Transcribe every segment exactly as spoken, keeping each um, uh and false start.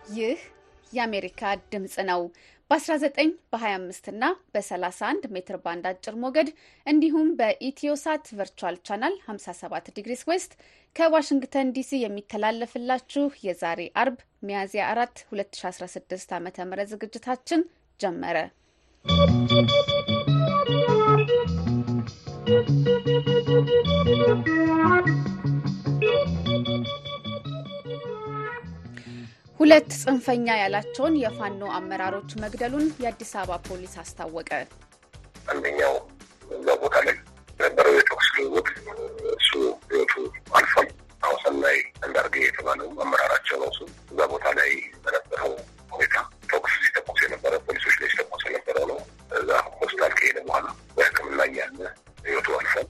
ይህ የአሜሪካ ድምጽ ነው። በ19 በ25 እና በ31 ሜትር ባንድ አጭር ሞገድ እንዲሁም በኢትዮሳት ቨርቹዋል ቻናል ሃምሳ ሰባት ዲግሪስ ዌስት ከዋሽንግተን ዲሲ የሚተላለፍላችሁ የዛሬ አርብ ሚያዝያ አራት ሁለት ሺ አስራ ስድስት ዓ.ም ዝግጅታችን ጀመረ። ሁለት ጽንፈኛ ያላቸውን የፋኖ አመራሮች መግደሉን የአዲስ አበባ ፖሊስ አስታወቀ። አንደኛው ለቦታ ላይ ነበረው የተኩስ ልውውጥ እሱ ህይወቱ አልፏል። አሁን ላይ እንዳርገ የተባለው አመራራቸው ነው። እሱ እዛ ቦታ ላይ በነበረው ሁኔታ ተኩስ ሲተኩስ የነበረ ፖሊሶች ላይ ሲተኩስ የነበረ ነው። እዛ ሆስፒታል ከሄደ በኋላ በሕክምና እያለ ህይወቱ አልፏል።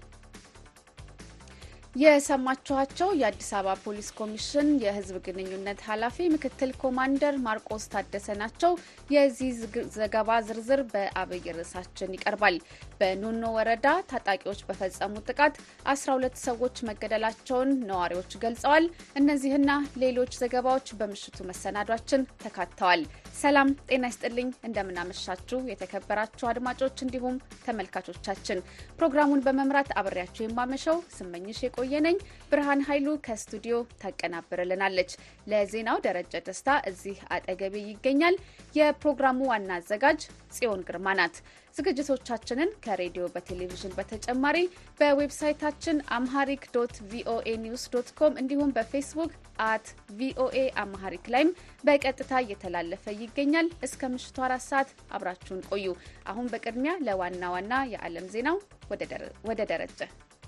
የሰማችኋቸው የአዲስ አበባ ፖሊስ ኮሚሽን የህዝብ ግንኙነት ኃላፊ ምክትል ኮማንደር ማርቆስ ታደሰ ናቸው። የዚህ ዘገባ ዝርዝር በአብይ ርዕሳችን ይቀርባል። በኖኖ ወረዳ ታጣቂዎች በፈጸሙት ጥቃት አስራ ሁለት ሰዎች መገደላቸውን ነዋሪዎች ገልጸዋል። እነዚህና ሌሎች ዘገባዎች በምሽቱ መሰናዷችን ተካተዋል። ሰላም ጤና ይስጥልኝ፣ እንደምናመሻችሁ የተከበራችሁ አድማጮች እንዲሁም ተመልካቾቻችን። ፕሮግራሙን በመምራት አብሬያችሁ የማመሸው ስመኝሽ የቆየነኝ። ብርሃን ኃይሉ ከስቱዲዮ ታቀናብርልናለች። ለዜናው ደረጀ ደስታ እዚህ አጠገቤ ይገኛል። የፕሮግራሙ ዋና አዘጋጅ ጽዮን ግርማ ናት። ዝግጅቶቻችንን ከሬዲዮ በቴሌቪዥን በተጨማሪ በዌብሳይታችን አምሃሪክ ዶት ቪኦኤ ኒውስ ዶት ኮም እንዲሁም በፌስቡክ አት ቪኦኤ አምሃሪክ ላይም በቀጥታ እየተላለፈ ይገኛል። እስከ ምሽቱ አራት ሰዓት አብራችሁን ቆዩ። አሁን በቅድሚያ ለዋና ዋና የዓለም ዜናው ወደ ደረጀ።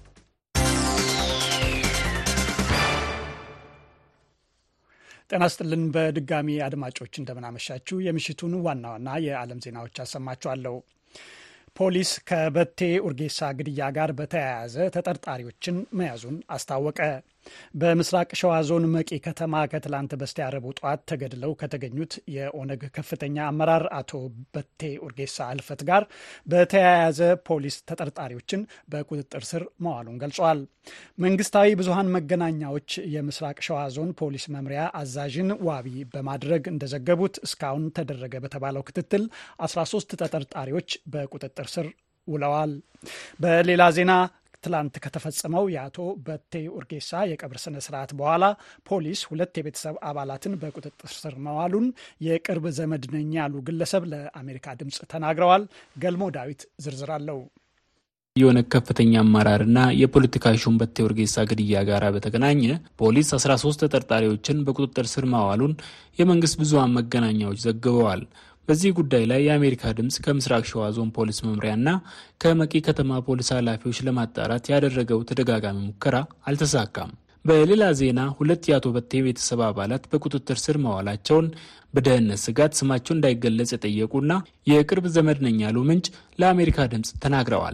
ጤና ይስጥልን በድጋሚ አድማጮች እንደምናመሻችሁ። የምሽቱን ዋና ዋና የዓለም ዜናዎች አሰማችኋለሁ። ፖሊስ ከበቴ ኡርጌሳ ግድያ ጋር በተያያዘ ተጠርጣሪዎችን መያዙን አስታወቀ። በምስራቅ ሸዋ ዞን መቂ ከተማ ከትላንት በስቲያ ረቡዕ ጠዋት ተገድለው ከተገኙት የኦነግ ከፍተኛ አመራር አቶ በቴ ኡርጌሳ ህልፈት ጋር በተያያዘ ፖሊስ ተጠርጣሪዎችን በቁጥጥር ስር መዋሉን ገልጿል። መንግስታዊ ብዙሃን መገናኛዎች የምስራቅ ሸዋ ዞን ፖሊስ መምሪያ አዛዥን ዋቢ በማድረግ እንደዘገቡት እስካሁን ተደረገ በተባለው ክትትል አስራ ሶስት ተጠርጣሪዎች በቁጥጥር ስር ውለዋል። በሌላ ዜና ትላንት ከተፈጸመው የአቶ በቴ ኡርጌሳ የቀብር ስነ ስርዓት በኋላ ፖሊስ ሁለት የቤተሰብ አባላትን በቁጥጥር ስር መዋሉን የቅርብ ዘመድ ነኝ ያሉ ግለሰብ ለአሜሪካ ድምፅ ተናግረዋል። ገልሞ ዳዊት ዝርዝር አለው። የኦነግ ከፍተኛ አመራርና የፖለቲካ ሹም በቴ ኡርጌሳ ግድያ ጋር በተገናኘ ፖሊስ አስራ ሶስት ተጠርጣሪዎችን በቁጥጥር ስር ማዋሉን የመንግስት ብዙሃን መገናኛዎች ዘግበዋል። በዚህ ጉዳይ ላይ የአሜሪካ ድምጽ ከምስራቅ ሸዋ ዞን ፖሊስ መምሪያና ከመቂ ከተማ ፖሊስ ኃላፊዎች ለማጣራት ያደረገው ተደጋጋሚ ሙከራ አልተሳካም። በሌላ ዜና ሁለት የአቶ በቴ ቤተሰብ አባላት በቁጥጥር ስር መዋላቸውን በደህንነት ስጋት ስማቸው እንዳይገለጽ የጠየቁና የቅርብ ዘመድ ነኝ ያሉ ምንጭ ለአሜሪካ ድምጽ ተናግረዋል።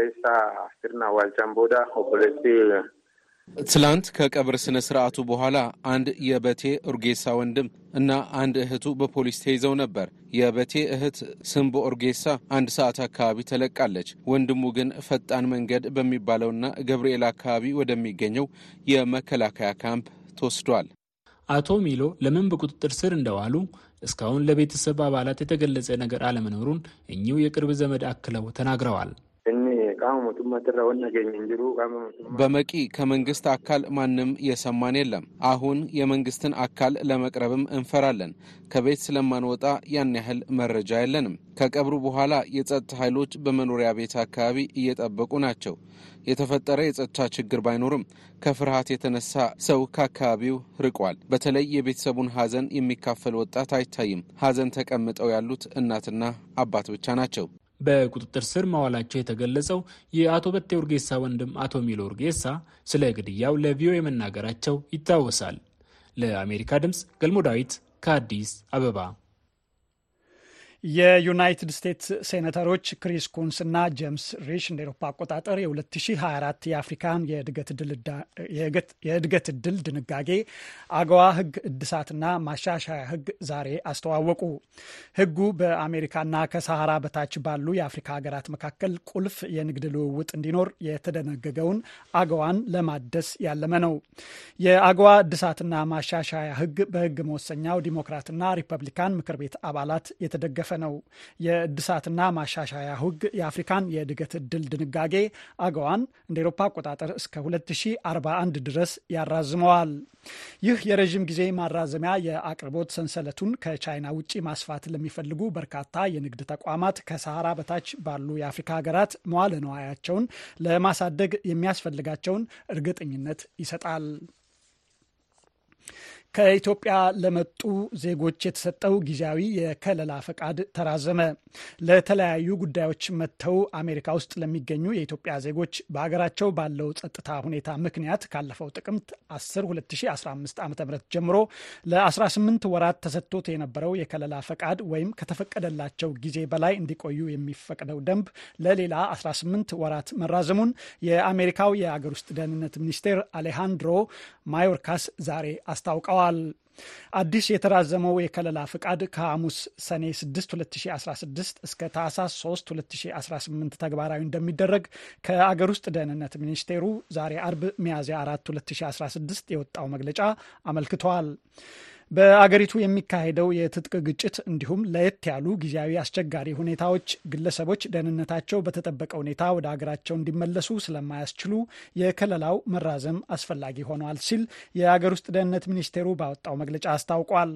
ትላንት ከቀብር ስነ ስርዓቱ በኋላ አንድ የበቴ ኡርጌሳ ወንድም እና አንድ እህቱ በፖሊስ ተይዘው ነበር። የበቴ እህት ስምቦ ኡርጌሳ አንድ ሰዓት አካባቢ ተለቃለች። ወንድሙ ግን ፈጣን መንገድ በሚባለውና ገብርኤል አካባቢ ወደሚገኘው የመከላከያ ካምፕ ተወስዷል። አቶ ሚሎ ለምን በቁጥጥር ስር እንደዋሉ እስካሁን ለቤተሰብ አባላት የተገለጸ ነገር አለመኖሩን እኚሁ የቅርብ ዘመድ አክለው ተናግረዋል። በመቂ ከመንግስት አካል ማንም የሰማን የለም። አሁን የመንግስትን አካል ለመቅረብም እንፈራለን። ከቤት ስለማንወጣ ያን ያህል መረጃ የለንም። ከቀብሩ በኋላ የጸጥታ ኃይሎች በመኖሪያ ቤት አካባቢ እየጠበቁ ናቸው። የተፈጠረ የጸጥታ ችግር ባይኖርም ከፍርሃት የተነሳ ሰው ከአካባቢው ርቋል። በተለይ የቤተሰቡን ሀዘን የሚካፈል ወጣት አይታይም። ሀዘን ተቀምጠው ያሉት እናትና አባት ብቻ ናቸው። በቁጥጥር ስር መዋላቸው የተገለጸው የአቶ በቴ ኡርጌሳ ወንድም አቶ ሚሎ ኡርጌሳ ስለ ግድያው ለቪኦኤ መናገራቸው ይታወሳል። ለአሜሪካ ድምጽ ገልሞ ዳዊት ከአዲስ አበባ። የዩናይትድ ስቴትስ ሴኔተሮች ክሪስ ኩንስ እና ጄምስ ሪሽ እንደ ኤሮፓ አቆጣጠር የ2024 የአፍሪካን የእድገት እድል ድንጋጌ አገዋ ህግ እድሳትና ማሻሻያ ህግ ዛሬ አስተዋወቁ። ህጉ በአሜሪካና ከሰሃራ በታች ባሉ የአፍሪካ ሀገራት መካከል ቁልፍ የንግድ ልውውጥ እንዲኖር የተደነገገውን አገዋን ለማደስ ያለመ ነው። የአገዋ እድሳትና ማሻሻያ ህግ በህግ መወሰኛው ዲሞክራትና ሪፐብሊካን ምክር ቤት አባላት የተደገፈ ነው። የእድሳትና ማሻሻያ ህግ የአፍሪካን የእድገት እድል ድንጋጌ አገዋን እንደ ኤሮፓ አቆጣጠር እስከ ሁለት ሺህ አርባ አንድ ድረስ ያራዝመዋል። ይህ የረዥም ጊዜ ማራዘሚያ የአቅርቦት ሰንሰለቱን ከቻይና ውጪ ማስፋት ለሚፈልጉ በርካታ የንግድ ተቋማት ከሰሃራ በታች ባሉ የአፍሪካ ሀገራት መዋለ ንዋያቸውን ለማሳደግ የሚያስፈልጋቸውን እርግጠኝነት ይሰጣል። ከኢትዮጵያ ለመጡ ዜጎች የተሰጠው ጊዜያዊ የከለላ ፈቃድ ተራዘመ። ለተለያዩ ጉዳዮች መጥተው አሜሪካ ውስጥ ለሚገኙ የኢትዮጵያ ዜጎች በሀገራቸው ባለው ጸጥታ ሁኔታ ምክንያት ካለፈው ጥቅምት አስር ሁለት ሺህ አስራ አምስት ዓ.ም ጀምሮ ለ18 ወራት ተሰጥቶት የነበረው የከለላ ፈቃድ ወይም ከተፈቀደላቸው ጊዜ በላይ እንዲቆዩ የሚፈቅደው ደንብ ለሌላ አስራ ስምንት ወራት መራዘሙን የአሜሪካው የአገር ውስጥ ደህንነት ሚኒስቴር አሌሃንድሮ ማዮርካስ ዛሬ አስታውቀዋል። አዲስ የተራዘመው የከለላ ፍቃድ ከሐሙስ ሰኔ ስድስት ሁለት ሺህ አስራ ስድስት እስከ ታህሳስ ሶስት ሁለት ሺህ አስራ ስምንት ተግባራዊ እንደሚደረግ ከአገር ውስጥ ደህንነት ሚኒስቴሩ ዛሬ አርብ ሚያዝያ አራት ሁለት ሺህ አስራ ስድስት የወጣው መግለጫ አመልክቷል። በአገሪቱ የሚካሄደው የትጥቅ ግጭት እንዲሁም ለየት ያሉ ጊዜያዊ አስቸጋሪ ሁኔታዎች ግለሰቦች ደህንነታቸው በተጠበቀ ሁኔታ ወደ አገራቸው እንዲመለሱ ስለማያስችሉ የከለላው መራዘም አስፈላጊ ሆኗል ሲል የአገር ውስጥ ደህንነት ሚኒስቴሩ ባወጣው መግለጫ አስታውቋል።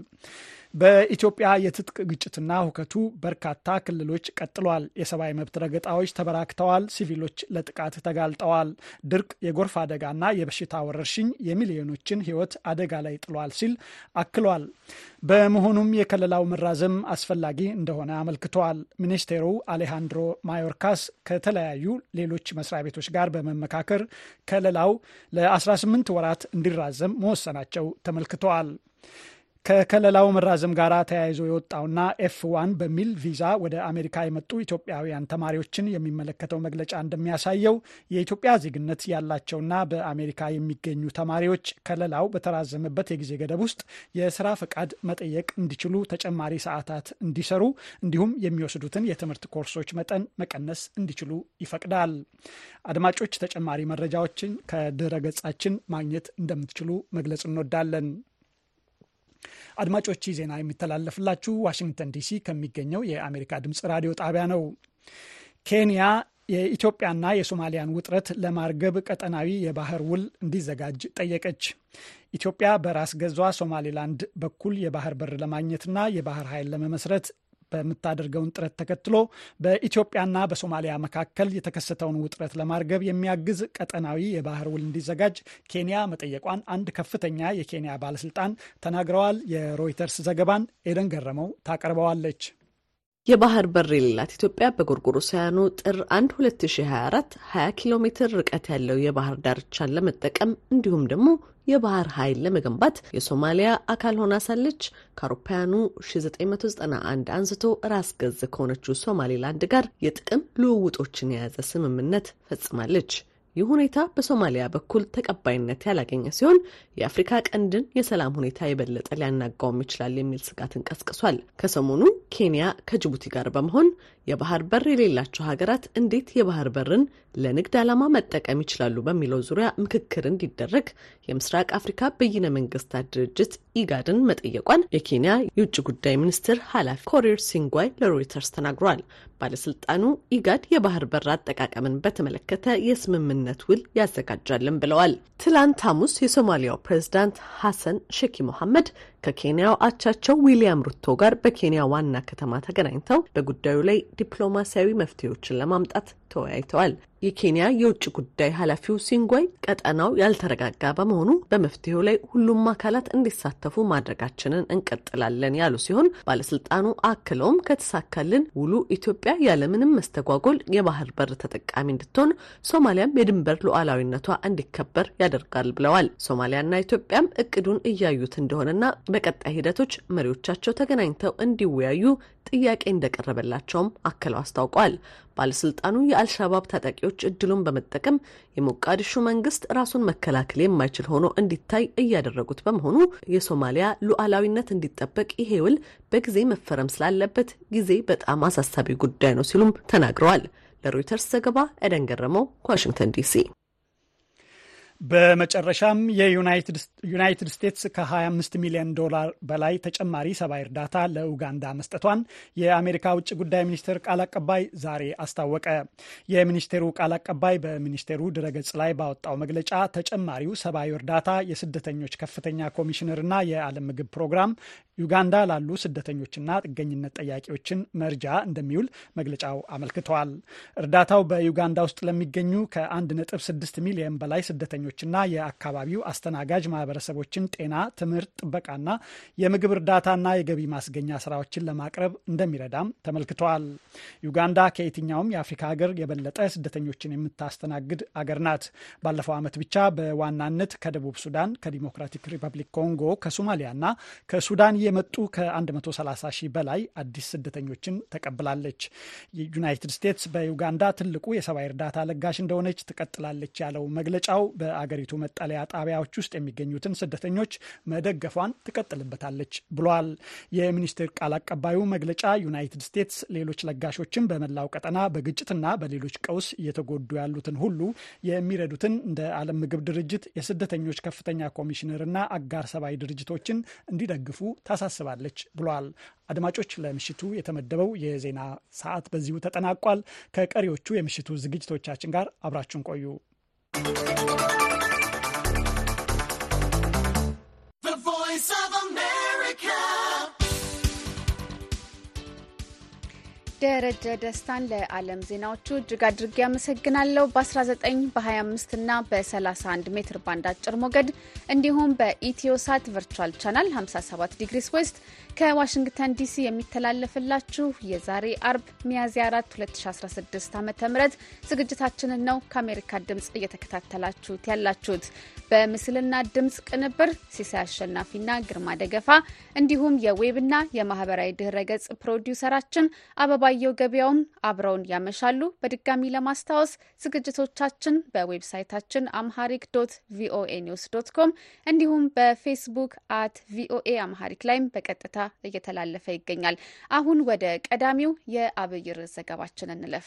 በኢትዮጵያ የትጥቅ ግጭትና ሁከቱ በርካታ ክልሎች ቀጥሏል። የሰብአዊ መብት ረገጣዎች ተበራክተዋል። ሲቪሎች ለጥቃት ተጋልጠዋል። ድርቅ፣ የጎርፍ አደጋና የበሽታ ወረርሽኝ የሚሊዮኖችን ሕይወት አደጋ ላይ ጥሏል ሲል አክሏል። በመሆኑም የከለላው መራዘም አስፈላጊ እንደሆነ አመልክተዋል። ሚኒስቴሩ አሌሃንድሮ ማዮርካስ ከተለያዩ ሌሎች መስሪያ ቤቶች ጋር በመመካከር ከለላው ለ18 ወራት እንዲራዘም መወሰናቸው ተመልክተዋል። ከከለላው መራዘም ጋር ተያይዞ የወጣውና ኤፍ ዋን በሚል ቪዛ ወደ አሜሪካ የመጡ ኢትዮጵያውያን ተማሪዎችን የሚመለከተው መግለጫ እንደሚያሳየው የኢትዮጵያ ዜግነት ያላቸውና በአሜሪካ የሚገኙ ተማሪዎች ከለላው በተራዘመበት የጊዜ ገደብ ውስጥ የስራ ፈቃድ መጠየቅ እንዲችሉ ተጨማሪ ሰዓታት እንዲሰሩ እንዲሁም የሚወስዱትን የትምህርት ኮርሶች መጠን መቀነስ እንዲችሉ ይፈቅዳል። አድማጮች፣ ተጨማሪ መረጃዎችን ከድረ ገጻችን ማግኘት እንደምትችሉ መግለጽ እንወዳለን። አድማጮች፣ ዜና የሚተላለፍላችሁ ዋሽንግተን ዲሲ ከሚገኘው የአሜሪካ ድምጽ ራዲዮ ጣቢያ ነው። ኬንያ የኢትዮጵያና የሶማሊያን ውጥረት ለማርገብ ቀጠናዊ የባህር ውል እንዲዘጋጅ ጠየቀች። ኢትዮጵያ በራስ ገዟ ሶማሌላንድ በኩል የባህር በር ለማግኘትና የባህር ኃይል ለመመስረት በምታደርገውን ጥረት ተከትሎ በኢትዮጵያና በሶማሊያ መካከል የተከሰተውን ውጥረት ለማርገብ የሚያግዝ ቀጠናዊ የባህር ውል እንዲዘጋጅ ኬንያ መጠየቋን አንድ ከፍተኛ የኬንያ ባለስልጣን ተናግረዋል። የሮይተርስ ዘገባን ኤደን ገረመው ታቀርበዋለች። የባህር በር የሌላት ኢትዮጵያ በጎርጎሮሳውያኑ ጥር አንድ ሁለት ሺህ ሀያ አራት ሀያ ኪሎ ሜትር ርቀት ያለው የባህር ዳርቻን ለመጠቀም እንዲሁም ደግሞ የባህር ኃይል ለመገንባት የሶማሊያ አካል ሆና ሳለች ከአውሮፓውያኑ ሺህ ዘጠኝ መቶ ዘጠና አንድ አንስቶ ራስ ገዝ ከሆነችው ሶማሌላንድ ጋር የጥቅም ልውውጦችን የያዘ ስምምነት ፈጽማለች። ይህ ሁኔታ በሶማሊያ በኩል ተቀባይነት ያላገኘ ሲሆን የአፍሪካ ቀንድን የሰላም ሁኔታ የበለጠ ሊያናጋውም ይችላል የሚል ስጋትን ቀስቅሷል። ከሰሞኑ ኬንያ ከጅቡቲ ጋር በመሆን የባህር በር የሌላቸው ሀገራት እንዴት የባህር በርን ለንግድ ዓላማ መጠቀም ይችላሉ በሚለው ዙሪያ ምክክር እንዲደረግ የምስራቅ አፍሪካ በይነ መንግስታት ድርጅት ኢጋድን መጠየቋን የኬንያ የውጭ ጉዳይ ሚኒስትር ኃላፊ ኮሪር ሲንጓይ ለሮይተርስ ተናግሯል። ባለስልጣኑ ኢጋድ የባህር በር አጠቃቀምን በተመለከተ የስምምነት ውል ያዘጋጃልን ብለዋል። ትላንት ሐሙስ የሶማሊያው ፕሬዝዳንት ሐሰን ሼክ መሐመድ ከኬንያው አቻቸው ዊሊያም ሩቶ ጋር በኬንያ ዋና ከተማ ተገናኝተው በጉዳዩ ላይ ዲፕሎማሲያዊ መፍትሄዎችን ለማምጣት ተወያይተዋል። የኬንያ የውጭ ጉዳይ ኃላፊው ሲንጓይ ቀጠናው ያልተረጋጋ በመሆኑ በመፍትሄው ላይ ሁሉም አካላት እንዲሳተፉ ማድረጋችንን እንቀጥላለን ያሉ ሲሆን ባለስልጣኑ አክለውም ከተሳካልን ውሉ ኢትዮጵያ ያለምንም መስተጓጎል የባህር በር ተጠቃሚ እንድትሆን፣ ሶማሊያም የድንበር ሉዓላዊነቷ እንዲከበር ያደርጋል ብለዋል። ሶማሊያና ኢትዮጵያም እቅዱን እያዩት እንደሆነና በቀጣይ ሂደቶች መሪዎቻቸው ተገናኝተው እንዲወያዩ ጥያቄ እንደቀረበላቸውም አክለው አስታውቀዋል። ባለስልጣኑ የአልሻባብ ታጣቂዎች እድሉን በመጠቀም የሞቃዲሾ መንግስት ራሱን መከላከል የማይችል ሆኖ እንዲታይ እያደረጉት በመሆኑ የሶማሊያ ሉዓላዊነት እንዲጠበቅ ይሄ ውል በጊዜ መፈረም ስላለበት ጊዜ በጣም አሳሳቢ ጉዳይ ነው ሲሉም ተናግረዋል። ለሮይተርስ ዘገባ ኤደን ገረመው ከዋሽንግተን ዲሲ። በመጨረሻም የዩናይትድ ስቴትስ ከ25 ሚሊዮን ዶላር በላይ ተጨማሪ ሰብአዊ እርዳታ ለኡጋንዳ መስጠቷን የአሜሪካ ውጭ ጉዳይ ሚኒስቴር ቃል አቀባይ ዛሬ አስታወቀ። የሚኒስቴሩ ቃል አቀባይ በሚኒስቴሩ ድረገጽ ላይ ባወጣው መግለጫ ተጨማሪው ሰብአዊ እርዳታ የስደተኞች ከፍተኛ ኮሚሽነርና የዓለም ምግብ ፕሮግራም ዩጋንዳ ላሉ ስደተኞችና ጥገኝነት ጠያቂዎችን መርጃ እንደሚውል መግለጫው አመልክተዋል። እርዳታው በዩጋንዳ ውስጥ ለሚገኙ ከአንድ ነጥብ ስድስት ሚሊዮን በላይ ስደተኞችና የአካባቢው አስተናጋጅ ማህበረሰቦችን ጤና፣ ትምህርት፣ ጥበቃና የምግብ እርዳታና የገቢ ማስገኛ ስራዎችን ለማቅረብ እንደሚረዳም ተመልክተዋል። ዩጋንዳ ከየትኛውም የአፍሪካ ሀገር የበለጠ ስደተኞችን የምታስተናግድ አገር ናት። ባለፈው ዓመት ብቻ በዋናነት ከደቡብ ሱዳን፣ ከዲሞክራቲክ ሪፐብሊክ ኮንጎ፣ ከሶማሊያና ከሱዳን የመጡ ከ130 ሺህ በላይ አዲስ ስደተኞችን ተቀብላለች። ዩናይትድ ስቴትስ በዩጋንዳ ትልቁ የሰብአዊ እርዳታ ለጋሽ እንደሆነች ትቀጥላለች ያለው መግለጫው በአገሪቱ መጠለያ ጣቢያዎች ውስጥ የሚገኙትን ስደተኞች መደገፏን ትቀጥልበታለች ብሏል። የሚኒስቴር ቃል አቀባዩ መግለጫ ዩናይትድ ስቴትስ ሌሎች ለጋሾችን በመላው ቀጠና በግጭትና በሌሎች ቀውስ እየተጎዱ ያሉትን ሁሉ የሚረዱትን እንደ ዓለም ምግብ ድርጅት፣ የስደተኞች ከፍተኛ ኮሚሽነርና አጋር ሰብአዊ ድርጅቶችን እንዲደግፉ ታሳስባለች ብሏል። አድማጮች፣ ለምሽቱ የተመደበው የዜና ሰዓት በዚሁ ተጠናቋል። ከቀሪዎቹ የምሽቱ ዝግጅቶቻችን ጋር አብራችሁን ቆዩ። ደረጀ ደስታን ለዓለም ዜናዎቹ እጅግ አድርጌ ያመሰግናለሁ። በ19 በ25 እና በ31 ሜትር ባንድ አጭር ሞገድ እንዲሁም በኢትዮሳት ቨርቹዋል ቻናል ሃምሳ ሰባት ዲግሪስ ዌስት ከዋሽንግተን ዲሲ የሚተላለፍላችሁ የዛሬ አርብ ሚያዝያ አራት ሁለት ሺ አስራ ስድስት ዓ.ም ዝግጅታችንን ነው ከአሜሪካ ድምጽ እየተከታተላችሁት ያላችሁት። በምስልና ድምጽ ቅንብር ሲሳይ አሸናፊና ግርማ ደገፋ እንዲሁም የዌብና የማህበራዊ ድህረገጽ ፕሮዲውሰራችን አበባየው ገበያውም አብረውን ያመሻሉ። በድጋሚ ለማስታወስ ዝግጅቶቻችን በዌብሳይታችን አምሃሪክ ዶት ቪኦኤ ኒውስ ዶት ኮም እንዲሁም በፌስቡክ አት ቪኦኤ አምሃሪክ ላይም በቀጥታ እየተላለፈ ይገኛል። አሁን ወደ ቀዳሚው የአብይ ርዕስ ዘገባችን እንለፍ።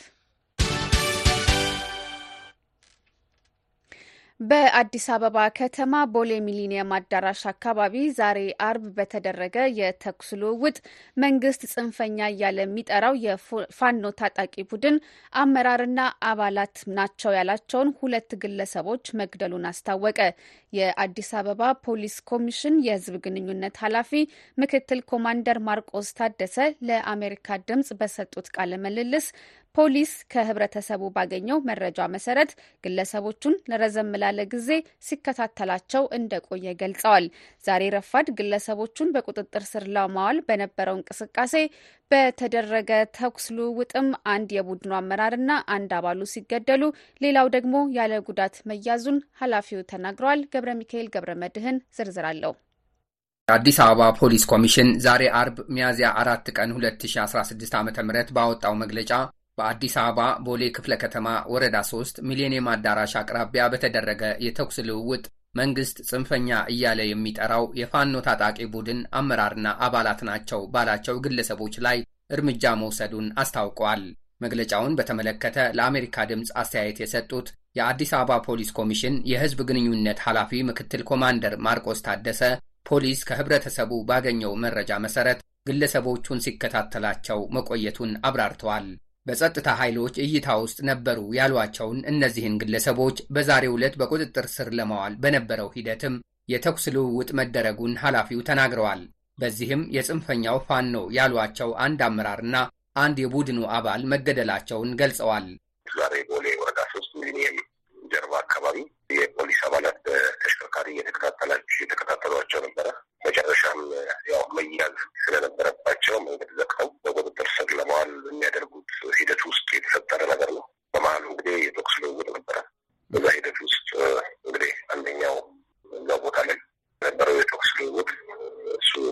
በአዲስ አበባ ከተማ ቦሌ ሚሊኒየም አዳራሽ አካባቢ ዛሬ አርብ በተደረገ የተኩስ ልውውጥ መንግስት ጽንፈኛ እያለ የሚጠራው የፋኖ ታጣቂ ቡድን አመራርና አባላት ናቸው ያላቸውን ሁለት ግለሰቦች መግደሉን አስታወቀ። የአዲስ አበባ ፖሊስ ኮሚሽን የሕዝብ ግንኙነት ኃላፊ ምክትል ኮማንደር ማርቆስ ታደሰ ለአሜሪካ ድምጽ በሰጡት ቃለ ምልልስ ፖሊስ ከህብረተሰቡ ባገኘው መረጃ መሰረት ግለሰቦቹን ለረዘም ላለ ጊዜ ሲከታተላቸው እንደቆየ ገልጸዋል። ዛሬ ረፋድ ግለሰቦቹን በቁጥጥር ስር ለማዋል በነበረው እንቅስቃሴ በተደረገ ተኩስ ልውውጥም አንድ የቡድኑ አመራርና አንድ አባሉ ሲገደሉ፣ ሌላው ደግሞ ያለ ጉዳት መያዙን ኃላፊው ተናግረዋል። ገብረ ሚካኤል ገብረ መድህን ዝርዝር አለው። የአዲስ አበባ ፖሊስ ኮሚሽን ዛሬ አርብ ሚያዝያ አራት ቀን ሁለት ሺ አስራ ስድስት ዓ.ም ባወጣው መግለጫ በአዲስ አበባ ቦሌ ክፍለ ከተማ ወረዳ ሶስት ሚሊኒየም አዳራሽ አቅራቢያ በተደረገ የተኩስ ልውውጥ መንግስት ጽንፈኛ እያለ የሚጠራው የፋኖ ታጣቂ ቡድን አመራርና አባላት ናቸው ባላቸው ግለሰቦች ላይ እርምጃ መውሰዱን አስታውቀዋል። መግለጫውን በተመለከተ ለአሜሪካ ድምፅ አስተያየት የሰጡት የአዲስ አበባ ፖሊስ ኮሚሽን የሕዝብ ግንኙነት ኃላፊ ምክትል ኮማንደር ማርቆስ ታደሰ ፖሊስ ከህብረተሰቡ ባገኘው መረጃ መሰረት ግለሰቦቹን ሲከታተላቸው መቆየቱን አብራርተዋል። በጸጥታ ኃይሎች እይታ ውስጥ ነበሩ ያሏቸውን እነዚህን ግለሰቦች በዛሬው ዕለት በቁጥጥር ስር ለማዋል በነበረው ሂደትም የተኩስ ልውውጥ መደረጉን ኃላፊው ተናግረዋል። በዚህም የጽንፈኛው ፋኖ ያሏቸው አንድ አመራርና አንድ የቡድኑ አባል መገደላቸውን ገልጸዋል። ዛሬ ቦሌ ወረዳ ሶስት ሚሊኒየም ጀርባ አካባቢ የፖሊስ አባላት በተሽከርካሪ እየተከታተላቸው እየተከታተሏቸው ነበረ። መጨረሻም ያው መያዝ ስለነበረባቸው መንገድ ዘግተው በቁጥጥር ስር ለማዋል የሚያደርጉት ሂደት ውስጥ የተፈጠረ ነገር ነው። በመሀሉ እንግዲህ የተኩስ ልውውጥ ነበረ። በዛ ሂደት ውስጥ እንግዲህ አንደኛው እዛ ቦታ ላይ ነበረው የተኩስ ልውውጥ እሱ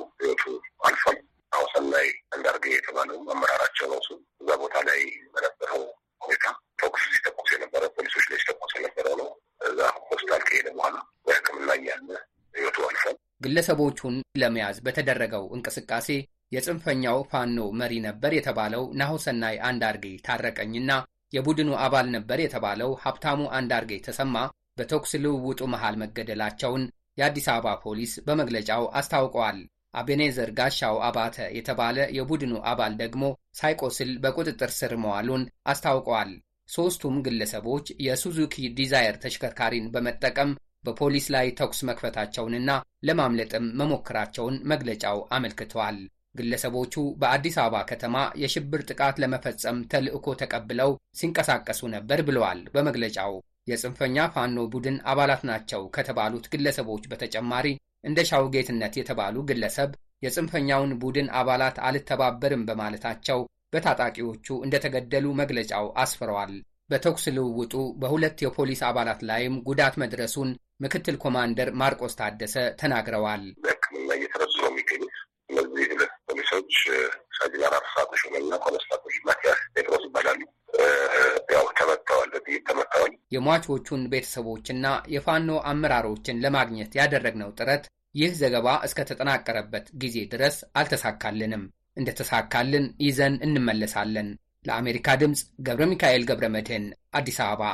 አንዳርጌ የተባለው አመራራቸው ነው። እሱ እዛ ቦታ ላይ በነበረው ሁኔታ ተኩስ ሲተኩስ የነበረ ፖሊሶች ላይ ሲተኩስ የነበረው ነው። እዛ ሆስፒታል ከሄደ በኋላ በሕክምና እያለ ህይወቱ አልፏል። ግለሰቦቹን ለመያዝ በተደረገው እንቅስቃሴ የጽንፈኛው ፋኖ መሪ ነበር የተባለው ናሁሰናይ አንዳርጌ ታረቀኝና የቡድኑ አባል ነበር የተባለው ሀብታሙ አንዳርጌ ተሰማ በተኩስ ልውውጡ መሃል መገደላቸውን የአዲስ አበባ ፖሊስ በመግለጫው አስታውቀዋል። አቤኔዘር ጋሻው አባተ የተባለ የቡድኑ አባል ደግሞ ሳይቆስል በቁጥጥር ስር መዋሉን አስታውቀዋል። ሦስቱም ግለሰቦች የሱዙኪ ዲዛየር ተሽከርካሪን በመጠቀም በፖሊስ ላይ ተኩስ መክፈታቸውንና ለማምለጥም መሞከራቸውን መግለጫው አመልክተዋል። ግለሰቦቹ በአዲስ አበባ ከተማ የሽብር ጥቃት ለመፈጸም ተልዕኮ ተቀብለው ሲንቀሳቀሱ ነበር ብለዋል በመግለጫው። የጽንፈኛ ፋኖ ቡድን አባላት ናቸው ከተባሉት ግለሰቦች በተጨማሪ እንደ ሻውጌትነት የተባሉ ግለሰብ የጽንፈኛውን ቡድን አባላት አልተባበርም በማለታቸው በታጣቂዎቹ እንደተገደሉ መግለጫው አስፍረዋል። በተኩስ ልውውጡ በሁለት የፖሊስ አባላት ላይም ጉዳት መድረሱን ምክትል ኮማንደር ማርቆስ ታደሰ ተናግረዋል። በሕክምና እየተረዱ ነው የሚገኙት እነዚህ ሁለት ፖሊሶች ሳጅን አራርሳ ተሾመና ኮንስታቶች ማቲያስ ጴጥሮስ ይባላሉ። ያው ተመተዋል፣ በጥይት ተመተዋል። የሟቾቹን ቤተሰቦችና የፋኖ አመራሮችን ለማግኘት ያደረግነው ጥረት ይህ ዘገባ እስከተጠናቀረበት ጊዜ ድረስ አልተሳካልንም። እንደተሳካልን ይዘን እንመለሳለን። ለአሜሪካ ድምፅ ገብረ ሚካኤል ገብረ መድህን አዲስ አበባ።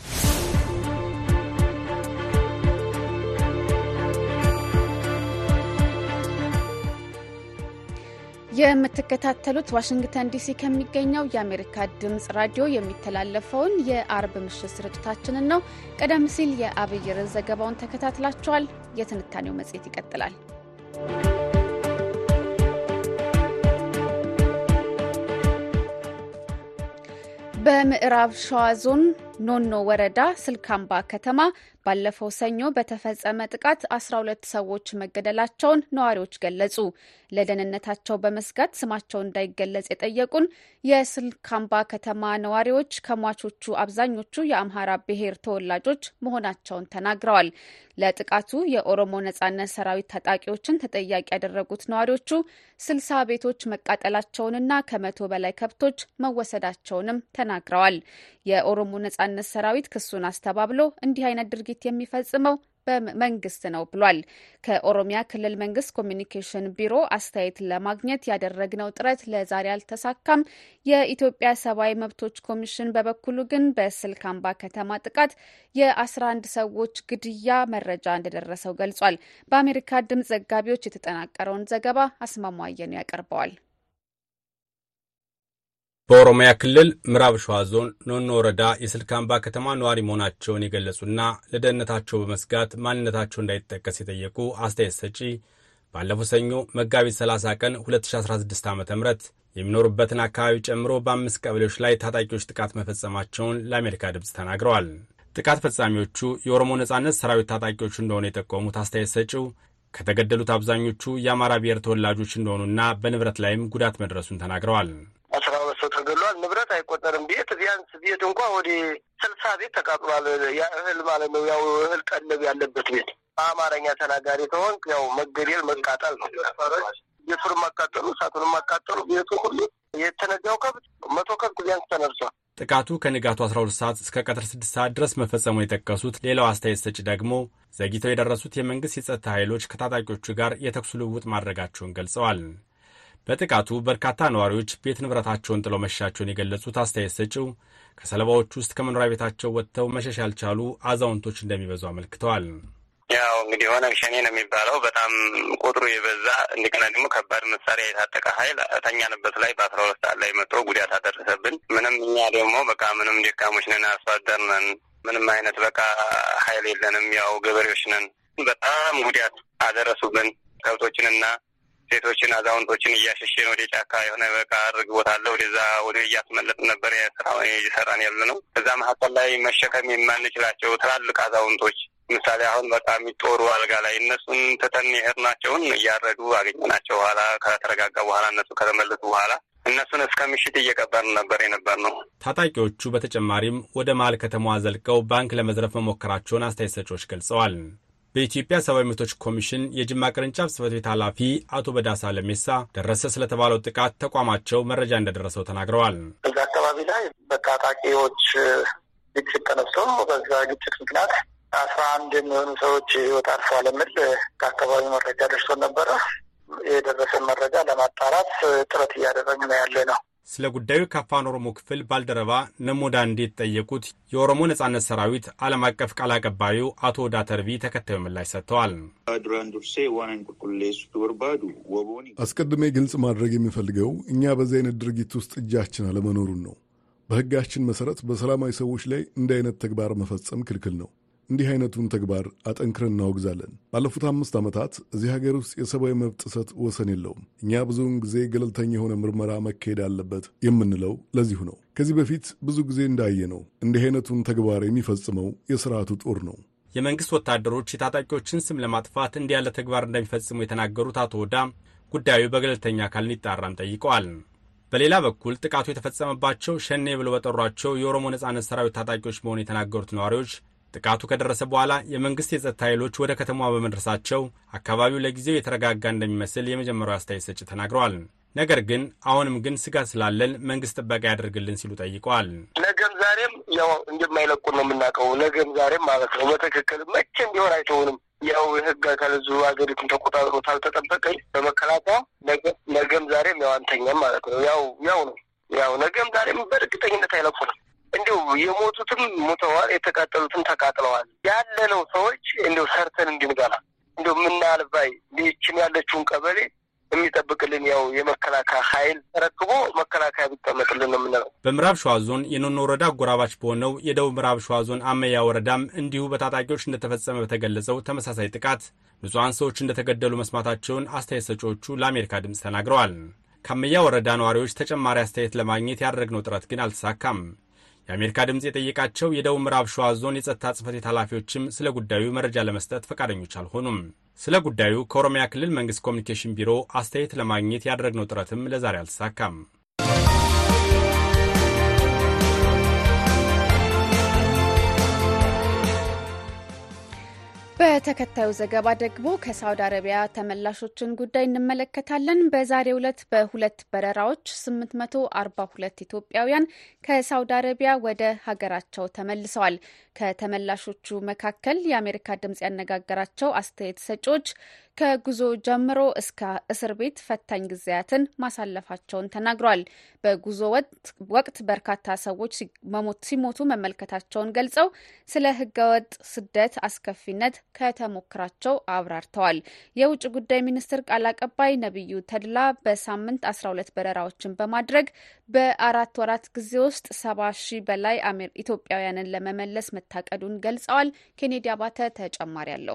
የምትከታተሉት ዋሽንግተን ዲሲ ከሚገኘው የአሜሪካ ድምፅ ራዲዮ የሚተላለፈውን የአርብ ምሽት ስርጭታችንን ነው። ቀደም ሲል የአብይ ርዕስ ዘገባውን ተከታትላችኋል። የትንታኔው መጽሔት ይቀጥላል። በምዕራብ ሸዋ ዞን ኖኖ ወረዳ ስልካምባ ከተማ ባለፈው ሰኞ በተፈጸመ ጥቃት አስራ ሁለት ሰዎች መገደላቸውን ነዋሪዎች ገለጹ። ለደህንነታቸው በመስጋት ስማቸው እንዳይገለጽ የጠየቁን የስልካምባ ከተማ ነዋሪዎች ከሟቾቹ አብዛኞቹ የአምሃራ ብሔር ተወላጆች መሆናቸውን ተናግረዋል። ለጥቃቱ የኦሮሞ ነጻነት ሰራዊት ታጣቂዎችን ተጠያቂ ያደረጉት ነዋሪዎቹ ስልሳ ቤቶች መቃጠላቸውንና ከመቶ በላይ ከብቶች መወሰዳቸውንም ተናግረዋል። የኦሮሞ ነጻነት ሰራዊት ክሱን አስተባብሎ እንዲህ አይነት ድርጊት የሚፈጽመው በመንግስት ነው ብሏል። ከኦሮሚያ ክልል መንግስት ኮሚኒኬሽን ቢሮ አስተያየት ለማግኘት ያደረግነው ጥረት ለዛሬ አልተሳካም። የኢትዮጵያ ሰብአዊ መብቶች ኮሚሽን በበኩሉ ግን በስልካምባ ከተማ ጥቃት የአስራ አንድ ሰዎች ግድያ መረጃ እንደደረሰው ገልጿል። በአሜሪካ ድምፅ ዘጋቢዎች የተጠናቀረውን ዘገባ አስማማየኑ ያቀርበዋል። በኦሮሚያ ክልል ምዕራብ ሸዋ ዞን ኖኖ ወረዳ የስልካምባ ከተማ ነዋሪ መሆናቸውን የገለጹና ለደህንነታቸው በመስጋት ማንነታቸው እንዳይጠቀስ የጠየቁ አስተያየት ሰጪ ባለፈው ሰኞ መጋቢት ሰላሳ ቀን ሁለት ሺ አስራ ስድስት ዓ ም የሚኖሩበትን አካባቢ ጨምሮ በአምስት ቀበሌዎች ላይ ታጣቂዎች ጥቃት መፈጸማቸውን ለአሜሪካ ድምፅ ተናግረዋል። ጥቃት ፈጻሚዎቹ የኦሮሞ ነጻነት ሰራዊት ታጣቂዎች እንደሆኑ የጠቆሙት አስተያየት ሰጪው ከተገደሉት አብዛኞቹ የአማራ ብሔር ተወላጆች እንደሆኑና በንብረት ላይም ጉዳት መድረሱን ተናግረዋል። አስራ ሁለት ሰው ተገሏል። ንብረት አይቆጠርም። ቤት ቢያንስ ቤት እንኳ ወደ ስልሳ ቤት ተቃጥሏል። ያ እህል ማለት ነው። ያው እህል ቀለብ ያለበት ቤት አማርኛ ተናጋሪ ከሆንክ ያው መገደል መቃጠል ነው። ቤቱን ማቃጠሉ፣ እሳቱን ማቃጠሉ፣ ቤቱ ሁሉ የተነዳው ከብት መቶ ከብት ቢያንስ ተነርሷል። ጥቃቱ ከንጋቱ አስራ ሁለት ሰዓት እስከ ቀትር ስድስት ሰዓት ድረስ መፈጸሙን የጠቀሱት ሌላው አስተያየት ሰጪ ደግሞ ዘግይተው የደረሱት የመንግስት የጸጥታ ኃይሎች ከታጣቂዎቹ ጋር የተኩስ ልውውጥ ማድረጋቸውን ገልጸዋል። በጥቃቱ በርካታ ነዋሪዎች ቤት ንብረታቸውን ጥለው መሸሻቸውን የገለጹት አስተያየት ሰጪው ከሰለባዎቹ ውስጥ ከመኖሪያ ቤታቸው ወጥተው መሸሽ ያልቻሉ አዛውንቶች እንደሚበዙ አመልክተዋል። ያው እንግዲህ ኦነግ ሸኔ ነው የሚባለው። በጣም ቁጥሩ የበዛ እንደገና ደግሞ ከባድ መሳሪያ የታጠቀ ኃይል ተኛንበት ላይ በአስራ ሁለት ሰዓት ላይ መጥቶ ጉዳት አደረሰብን። ምንም እኛ ደግሞ በቃ ምንም ደካሞች ነን፣ አርሶ አደር ነን። ምንም አይነት በቃ ኃይል የለንም። ያው ገበሬዎች ነን። በጣም ጉዳት አደረሱብን። ከብቶችንና ሴቶችን አዛውንቶችን እያሸሸን ወደ ጫካ የሆነ በቃ ርግ ቦታ አለ ወደዛ ወደ እያስመለጥን ነበር እየሰራን ያለ ነው። እዛ መካከል ላይ መሸከም የማንችላቸው ትላልቅ አዛውንቶች ምሳሌ አሁን በቃ የሚጦሩ አልጋ ላይ እነሱን ትተን የሄድናቸውን እያረዱ አገኘናቸው። በኋላ ከተረጋጋ በኋላ እነሱ ከተመለሱ በኋላ እነሱን እስከ ምሽት እየቀበርን ነበር የነበር ነው። ታጣቂዎቹ በተጨማሪም ወደ መሀል ከተማዋ ዘልቀው ባንክ ለመዝረፍ መሞከራቸውን አስተያየት ሰጪዎች ገልጸዋል። በኢትዮጵያ ሰብአዊ መብቶች ኮሚሽን የጅማ ቅርንጫፍ ጽሕፈት ቤት ኃላፊ አቶ በዳሳ ለሜሳ ደረሰ ስለተባለው ጥቃት ተቋማቸው መረጃ እንደደረሰው ተናግረዋል። እዛ አካባቢ ላይ በታጣቂዎች ግጭት ተነስቶ በዛ ግጭት ምክንያት አስራ አንድ የሚሆኑ ሰዎች ሕይወት አልፈዋል የሚል ከአካባቢ መረጃ ደርሶ ነበረ። የደረሰን መረጃ ለማጣራት ጥረት እያደረግን ያለ ነው። ስለ ጉዳዩ ከአፋን ኦሮሞ ክፍል ባልደረባ ነሞዳ እንዴት ጠየቁት የኦሮሞ ነጻነት ሰራዊት ዓለም አቀፍ ቃል አቀባዩ አቶ ኦዳ ተርቢ ተከታዩ ምላሽ ሰጥተዋል። አስቀድሜ ግልጽ ማድረግ የሚፈልገው እኛ በዚህ አይነት ድርጊት ውስጥ እጃችን አለመኖሩን ነው። በሕጋችን መሰረት በሰላማዊ ሰዎች ላይ እንዲህ አይነት ተግባር መፈጸም ክልክል ነው። እንዲህ አይነቱን ተግባር አጠንክረን እናወግዛለን። ባለፉት አምስት ዓመታት እዚህ ሀገር ውስጥ የሰብአዊ መብት ጥሰት ወሰን የለውም። እኛ ብዙውን ጊዜ ገለልተኛ የሆነ ምርመራ መካሄድ አለበት የምንለው ለዚሁ ነው። ከዚህ በፊት ብዙ ጊዜ እንዳየነው እንዲህ አይነቱን ተግባር የሚፈጽመው የስርዓቱ ጦር ነው። የመንግስት ወታደሮች የታጣቂዎችን ስም ለማጥፋት እንዲህ ያለ ተግባር እንደሚፈጽሙ የተናገሩት አቶ ወዳ ጉዳዩ በገለልተኛ አካል እንዲጣራም ጠይቀዋል። በሌላ በኩል ጥቃቱ የተፈጸመባቸው ሸኔ ብለው በጠሯቸው የኦሮሞ ነጻነት ሰራዊት ታጣቂዎች መሆኑ የተናገሩት ነዋሪዎች ጥቃቱ ከደረሰ በኋላ የመንግስት የጸጥታ ኃይሎች ወደ ከተማዋ በመድረሳቸው አካባቢው ለጊዜው የተረጋጋ እንደሚመስል የመጀመሪያው አስተያየት ሰጪ ተናግረዋል። ነገር ግን አሁንም ግን ስጋት ስላለን መንግስት ጥበቃ ያደርግልን ሲሉ ጠይቀዋል። ነገም ዛሬም ያው እንደማይለቁን ነው የምናውቀው። ነገም ዛሬም ማለት ነው። በትክክል መቼም ቢሆን አይተውንም። ያው የህግ አካል እዚሁ ሀገሪቱን ተቆጣጥሮት አልተጠበቀኝ በመከላከያ ነገም ዛሬም ያው አንተኛም ማለት ነው። ያው ያው ነው ያው ነገም ዛሬም በእርግጠኝነት አይለቁንም። እንዲሁ የሞቱትም ሞተዋል፣ የተቃጠሉትም ተቃጥለዋል። ያለነው ሰዎች እንዲሁ ሰርተን እንድንበላ እንዲሁ ምናልባይ ይህችን ያለችውን ቀበሌ የሚጠብቅልን ያው የመከላከያ ኃይል ተረክቦ መከላከያ ቢቀመጥልን ነው የምንለው። በምዕራብ ሸዋ ዞን የኖኖ ወረዳ አጎራባች በሆነው የደቡብ ምዕራብ ሸዋ ዞን አመያ ወረዳም እንዲሁ በታጣቂዎች እንደተፈጸመ በተገለጸው ተመሳሳይ ጥቃት ንጹሐን ሰዎች እንደተገደሉ መስማታቸውን አስተያየት ሰጪዎቹ ለአሜሪካ ድምፅ ተናግረዋል። ከአመያ ወረዳ ነዋሪዎች ተጨማሪ አስተያየት ለማግኘት ያደረግነው ጥረት ግን አልተሳካም። የአሜሪካ ድምፅ የጠየቃቸው የደቡብ ምዕራብ ሸዋ ዞን የጸጥታ ጽሕፈት ቤት ኃላፊዎችም ስለ ጉዳዩ መረጃ ለመስጠት ፈቃደኞች አልሆኑም። ስለ ጉዳዩ ከኦሮሚያ ክልል መንግሥት ኮሚኒኬሽን ቢሮ አስተያየት ለማግኘት ያደረግነው ጥረትም ለዛሬ አልተሳካም። በተከታዩ ዘገባ ደግሞ ከሳውዲ አረቢያ ተመላሾችን ጉዳይ እንመለከታለን። በዛሬው ዕለት በሁለት በረራዎች ስምንት መቶ አርባ ሁለት ኢትዮጵያውያን ከሳውዲ አረቢያ ወደ ሀገራቸው ተመልሰዋል። ከተመላሾቹ መካከል የአሜሪካ ድምጽ ያነጋገራቸው አስተያየት ሰጪዎች ከጉዞ ጀምሮ እስከ እስር ቤት ፈታኝ ጊዜያትን ማሳለፋቸውን ተናግረዋል። በጉዞ ወቅት በርካታ ሰዎች ሲሞቱ መመልከታቸውን ገልጸው ስለ ሕገወጥ ስደት አስከፊነት ከተሞክራቸው አብራርተዋል። የውጭ ጉዳይ ሚኒስትር ቃል አቀባይ ነቢዩ ተድላ በሳምንት አስራ ሁለት በረራዎችን በማድረግ በአራት ወራት ጊዜ ውስጥ ሰባ ሺህ በላይ ኢትዮጵያውያንን ለመመለስ መታቀዱን ገልጸዋል። ኬኔዲ አባተ ተጨማሪ አለው።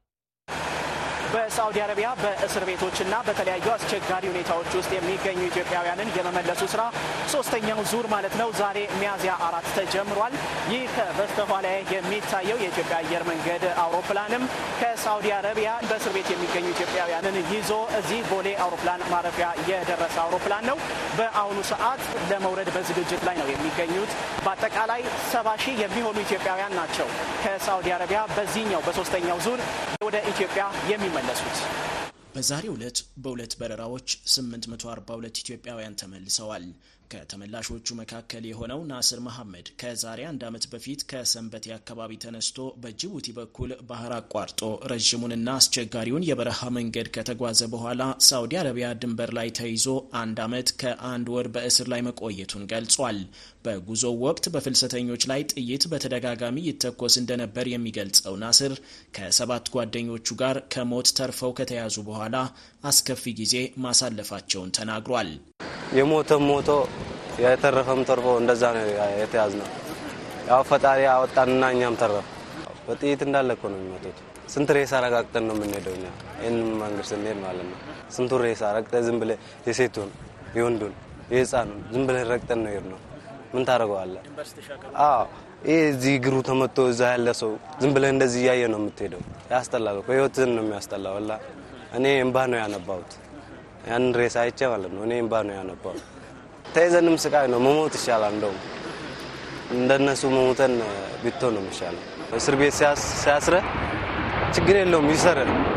በሳዑዲ አረቢያ በእስር ቤቶችና በተለያዩ አስቸጋሪ ሁኔታዎች ውስጥ የሚገኙ ኢትዮጵያውያንን የመመለሱ ስራ ሶስተኛው ዙር ማለት ነው ዛሬ ሚያዝያ አራት ተጀምሯል። ይህ በስተኋላ የሚታየው የኢትዮጵያ አየር መንገድ አውሮፕላንም ከሳዑዲ አረቢያ በእስር ቤት የሚገኙ ኢትዮጵያውያንን ይዞ እዚህ ቦሌ አውሮፕላን ማረፊያ የደረሰ አውሮፕላን ነው። በአሁኑ ሰዓት ለመውረድ በዝግጅት ላይ ነው የሚገኙት። በአጠቃላይ ሰባ ሺህ የሚሆኑ ኢትዮጵያውያን ናቸው ከሳዑዲ አረቢያ በዚህኛው በሶስተኛው ዙር ወደ ኢትዮጵያ የሚመለሱት። በዛሬው ዕለት በሁለት በረራዎች ስምንት መቶ አርባ ሁለት ኢትዮጵያውያን ተመልሰዋል። ከተመላሾቹ መካከል የሆነው ናስር መሐመድ ከዛሬ አንድ ዓመት በፊት ከሰንበቴ አካባቢ ተነስቶ በጅቡቲ በኩል ባህር አቋርጦ ረዥሙንና አስቸጋሪውን የበረሃ መንገድ ከተጓዘ በኋላ ሳዑዲ አረቢያ ድንበር ላይ ተይዞ አንድ ዓመት ከአንድ ወር በእስር ላይ መቆየቱን ገልጿል። በጉዞው ወቅት በፍልሰተኞች ላይ ጥይት በተደጋጋሚ ይተኮስ እንደነበር የሚገልጸው ናስር ከሰባት ጓደኞቹ ጋር ከሞት ተርፈው ከተያዙ በኋላ አስከፊ ጊዜ ማሳለፋቸውን ተናግሯል። የሞተም ሞቶ የተረፈም ተርፎ እንደዛ ነው የተያዝነው። ያው ፈጣሪ አወጣንና እኛም ተረፍ። በጥይት እንዳለ እኮ ነው የሚመጡት። ስንት ሬሳ ረጋግጠን ነው የምንሄደው እኛ ይህን መንገድ ስንሄድ ማለት ነው። ስንቱ ሬሳ ረግጠን ዝም ብለህ የሴቱን የወንዱን የህፃኑን ዝም ብለህ ረግጠን ነው የሄድነው። ምን ታደርገዋለህ? አዎ ይህ እዚህ እግሩ ተመቶ እዛ ያለ ሰው ዝም ብለህ እንደዚህ እያየ ነው የምትሄደው። ያስጠላል እኮ ህይወትን ነው የሚያስጠላው። ወላ እኔ እምባ ነው ያነባሁት ያንን ሬሳ አይቼ ማለት ነው። እኔ እምባ ነው ያነባሁት። ተይዘንም ስቃይ ነው። መሞት ይሻላል። እንደውም እንደነሱ መሞተን ቢቶ ነው የሚሻለው። እስር ቤት ሲያስረ ችግር የለውም ይሰረ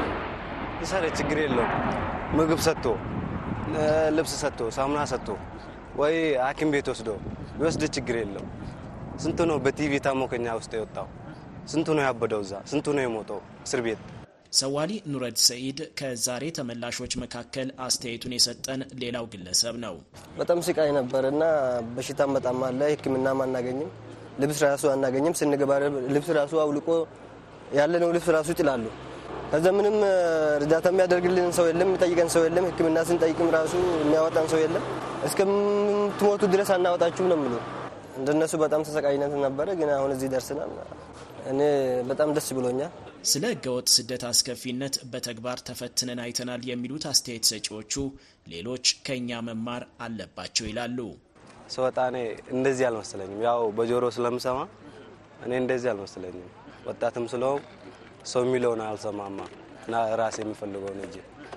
ይሰረ ችግር የለውም ምግብ ሰጥቶ ልብስ ሰጥቶ ሳሙና ሰጥቶ ወይ ሐኪም ቤት ወስዶ ይወስድ ችግር የለውም። ስንቱ ነው በቲቪ ታሞ ከኛ ውስጥ የወጣው? ስንቱ ነው ያበደው? እዛ ስንቱ ነው የሞተው እስር ቤት? ሰዋሊ ኑረድ ሰኢድ ከዛሬ ተመላሾች መካከል አስተያየቱን የሰጠን ሌላው ግለሰብ ነው። በጣም ስቃይ ነበርና በሽታም በጣም አለ። ሕክምናም አናገኝም፣ ልብስ ራሱ አናገኝም። ስንገባ ልብስ ራሱ አውልቆ ያለነው ልብስ ራሱ ይጥላሉ። ከዛ ምንም እርዳታ የሚያደርግልን ሰው የለም፣ የሚጠይቀን ሰው የለም። ሕክምና ስንጠይቅም ራሱ የሚያወጣን ሰው የለም። እስከምትሞቱ ድረስ አናወጣችሁም ነው የሚሉ። እንደነሱ በጣም ተሰቃይነት ነበረ፣ ግን አሁን እዚህ ደርሰናል። እኔ በጣም ደስ ብሎኛል። ስለ ህገወጥ ስደት አስከፊነት በተግባር ተፈትነን አይተናል የሚሉት አስተያየት ሰጪዎቹ ሌሎች ከኛ መማር አለባቸው ይላሉ። ስወጣ እኔ እንደዚህ አልመሰለኝም። ያው በጆሮ ስለምሰማ እኔ እንደዚህ አልመሰለኝም። ወጣትም ስለሆን ሰው የሚለውን አልሰማማ እና ራሴ የሚፈልገውን እንጂ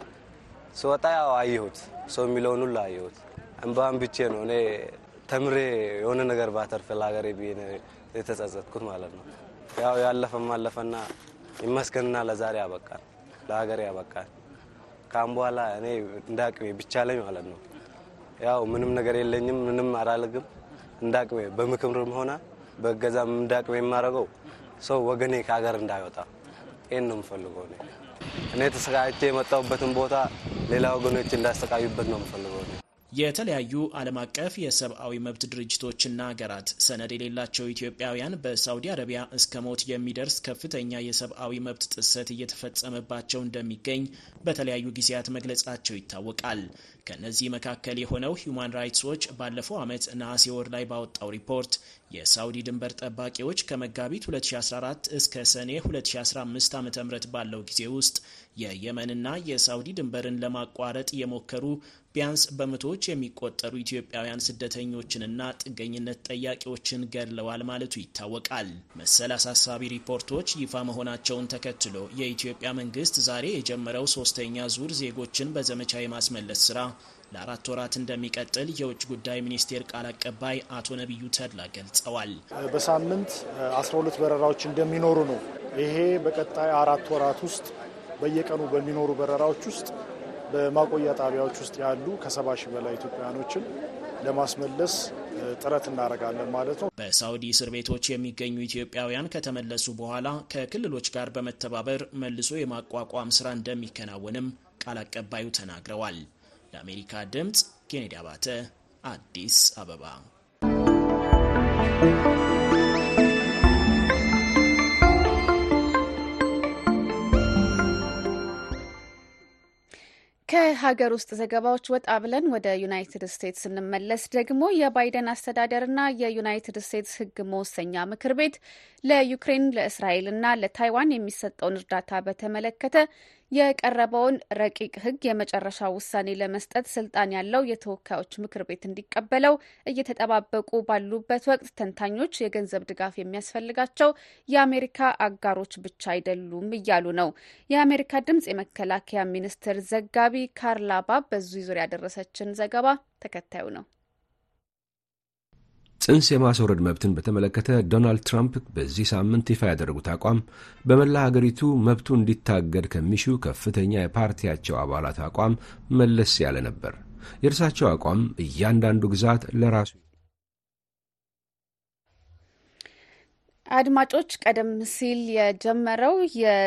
ስወጣ ያው አየሁት፣ ሰው የሚለውን ሁሉ አየሁት። እንባን ብቻ ነው እኔ ተምሬ የሆነ ነገር ባተርፍ ለሀገሬ ብዬ የተጸጸትኩት ማለት ነው። ያው ያለፈም አለፈና ይመስገንና ለዛሬ ያበቃል፣ ለሀገሬ ያበቃል። ካም በኋላ እኔ እንዳቅሜ ብቻ ላይ ማለት ነው። ያው ምንም ነገር የለኝም፣ ምንም አላልግም። እንዳቅሜ በምክምርም ሆነ በገዛም እንዳቅሜ የማረገው ሰው ወገኔ ከሀገር እንዳይወጣ ይሄን ነው የምፈልገው። እኔ እኔ ተሰቃይቼ የመጣሁበትን ቦታ ሌላ ወገኖች እንዳስተቃዩበት ነው የምፈልገው። የተለያዩ ዓለም አቀፍ የሰብአዊ መብት ድርጅቶችና ሀገራት ሰነድ የሌላቸው ኢትዮጵያውያን በሳውዲ አረቢያ እስከ ሞት የሚደርስ ከፍተኛ የሰብአዊ መብት ጥሰት እየተፈጸመባቸው እንደሚገኝ በተለያዩ ጊዜያት መግለጻቸው ይታወቃል። ከነዚህ መካከል የሆነው ሂዩማን ራይትስ ዎች ባለፈው ዓመት ነሐሴ ወር ላይ ባወጣው ሪፖርት የሳውዲ ድንበር ጠባቂዎች ከመጋቢት ሁለት ሺ አስራ አራት እስከ ሰኔ ሁለት ሺ አስራ አምስት ዓ.ም ባለው ጊዜ ውስጥ የየመንና የሳውዲ ድንበርን ለማቋረጥ የሞከሩ ቢያንስ በመቶዎች የሚቆጠሩ ኢትዮጵያውያን ስደተኞችንና ጥገኝነት ጠያቂዎችን ገድለዋል ማለቱ ይታወቃል። መሰል አሳሳቢ ሪፖርቶች ይፋ መሆናቸውን ተከትሎ የኢትዮጵያ መንግስት ዛሬ የጀመረው ሶስተኛ ዙር ዜጎችን በዘመቻ የማስመለስ ስራ ለአራት ወራት እንደሚቀጥል የውጭ ጉዳይ ሚኒስቴር ቃል አቀባይ አቶ ነቢዩ ተድላ ገልጸዋል። በሳምንት አስራ ሁለት በረራዎች እንደሚኖሩ ነው። ይሄ በቀጣይ አራት ወራት ውስጥ በየቀኑ በሚኖሩ በረራዎች ውስጥ በማቆያ ጣቢያዎች ውስጥ ያሉ ከሰባ ሺህ በላይ ኢትዮጵያውያኖችን ለማስመለስ ጥረት እናደርጋለን ማለት ነው። በሳውዲ እስር ቤቶች የሚገኙ ኢትዮጵያውያን ከተመለሱ በኋላ ከክልሎች ጋር በመተባበር መልሶ የማቋቋም ስራ እንደሚከናወንም ቃል አቀባዩ ተናግረዋል። ለአሜሪካ ድምፅ ኬኔዲ አባተ አዲስ አበባ። ከሀገር ውስጥ ዘገባዎች ወጣ ብለን ወደ ዩናይትድ ስቴትስ ስንመለስ ደግሞ የባይደን አስተዳደርና የዩናይትድ ስቴትስ ሕግ መወሰኛ ምክር ቤት ለዩክሬን ለእስራኤልና ለታይዋን የሚሰጠውን እርዳታ በተመለከተ የቀረበውን ረቂቅ ሕግ የመጨረሻ ውሳኔ ለመስጠት ስልጣን ያለው የተወካዮች ምክር ቤት እንዲቀበለው እየተጠባበቁ ባሉበት ወቅት ተንታኞች የገንዘብ ድጋፍ የሚያስፈልጋቸው የአሜሪካ አጋሮች ብቻ አይደሉም እያሉ ነው። የአሜሪካ ድምጽ የመከላከያ ሚኒስቴር ዘጋቢ ካርላ ባብ በዚህ ዙሪያ ያደረሰችን ዘገባ ተከታዩ ነው። ጽንስ የማስወረድ መብትን በተመለከተ ዶናልድ ትራምፕ በዚህ ሳምንት ይፋ ያደረጉት አቋም በመላ ሀገሪቱ መብቱ እንዲታገድ ከሚሹ ከፍተኛ የፓርቲያቸው አባላት አቋም መለስ ያለ ነበር። የእርሳቸው አቋም እያንዳንዱ ግዛት ለራሱ አድማጮች ቀደም ሲል የጀመረው የ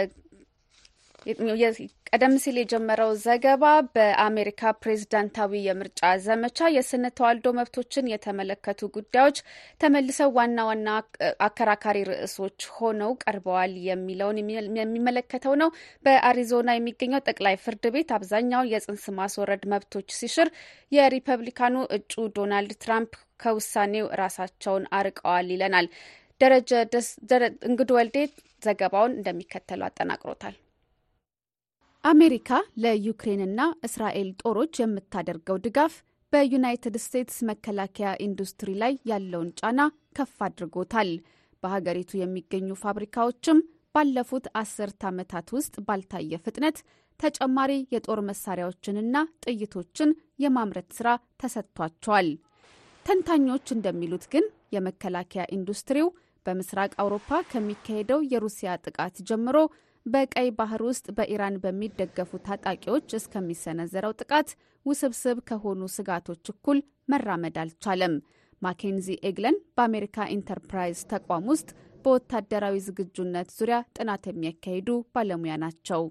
ቀደም ሲል የጀመረው ዘገባ በአሜሪካ ፕሬዝዳንታዊ የምርጫ ዘመቻ የስነ ተዋልዶ መብቶችን የተመለከቱ ጉዳዮች ተመልሰው ዋና ዋና አከራካሪ ርዕሶች ሆነው ቀርበዋል የሚለውን የሚመለከተው ነው። በአሪዞና የሚገኘው ጠቅላይ ፍርድ ቤት አብዛኛው የጽንስ ማስወረድ መብቶች ሲሽር፣ የሪፐብሊካኑ እጩ ዶናልድ ትራምፕ ከውሳኔው ራሳቸውን አርቀዋል ይለናል። ደረጀ እንግዱ ወልዴ ዘገባውን እንደሚከተለው አጠናቅሮታል። አሜሪካ ለዩክሬንና እስራኤል ጦሮች የምታደርገው ድጋፍ በዩናይትድ ስቴትስ መከላከያ ኢንዱስትሪ ላይ ያለውን ጫና ከፍ አድርጎታል። በሀገሪቱ የሚገኙ ፋብሪካዎችም ባለፉት አስርት ዓመታት ውስጥ ባልታየ ፍጥነት ተጨማሪ የጦር መሳሪያዎችንና ጥይቶችን የማምረት ስራ ተሰጥቷቸዋል። ተንታኞች እንደሚሉት ግን የመከላከያ ኢንዱስትሪው በምስራቅ አውሮፓ ከሚካሄደው የሩሲያ ጥቃት ጀምሮ በቀይ ባህር ውስጥ በኢራን በሚደገፉ ታጣቂዎች እስከሚሰነዘረው ጥቃት ውስብስብ ከሆኑ ስጋቶች እኩል መራመድ አልቻለም። ማኬንዚ ኤግለን በአሜሪካ ኢንተርፕራይዝ ተቋም ውስጥ በወታደራዊ ዝግጁነት ዙሪያ ጥናት የሚያካሂዱ ባለሙያ ናቸው።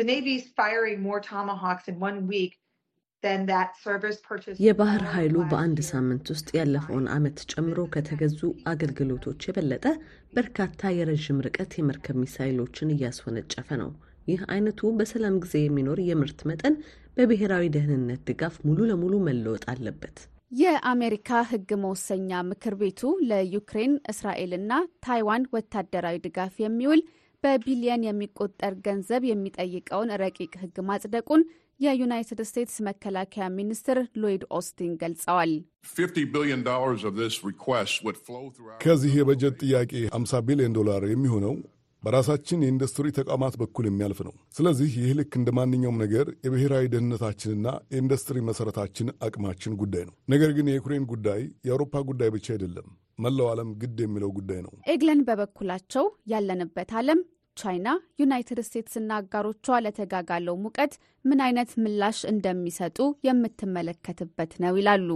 የባህር ኃይሉ በአንድ ሳምንት ውስጥ ያለፈውን ዓመት ጨምሮ ከተገዙ አገልግሎቶች የበለጠ በርካታ የረዥም ርቀት የመርከብ ሚሳይሎችን እያስወነጨፈ ነው። ይህ አይነቱ በሰላም ጊዜ የሚኖር የምርት መጠን በብሔራዊ ደህንነት ድጋፍ ሙሉ ለሙሉ መለወጥ አለበት። የአሜሪካ ሕግ መወሰኛ ምክር ቤቱ ለዩክሬን፣ እስራኤልና ታይዋን ወታደራዊ ድጋፍ የሚውል በቢሊየን የሚቆጠር ገንዘብ የሚጠይቀውን ረቂቅ ሕግ ማጽደቁን የዩናይትድ ስቴትስ መከላከያ ሚኒስትር ሎይድ ኦስቲን ገልጸዋል። ከዚህ የበጀት ጥያቄ ሃምሳ ቢሊዮን ዶላር የሚሆነው በራሳችን የኢንዱስትሪ ተቋማት በኩል የሚያልፍ ነው። ስለዚህ ይህ ልክ እንደ ማንኛውም ነገር የብሔራዊ ደህንነታችንና የኢንዱስትሪ መሰረታችን አቅማችን ጉዳይ ነው። ነገር ግን የዩክሬን ጉዳይ የአውሮፓ ጉዳይ ብቻ አይደለም፣ መላው ዓለም ግድ የሚለው ጉዳይ ነው። ኤግለን በበኩላቸው ያለንበት ዓለም ቻይና፣ ዩናይትድ ስቴትስና አጋሮቿ ለተጋጋለው ሙቀት ምን አይነት ምላሽ እንደሚሰጡ የምትመለከትበት ነው ይላሉ።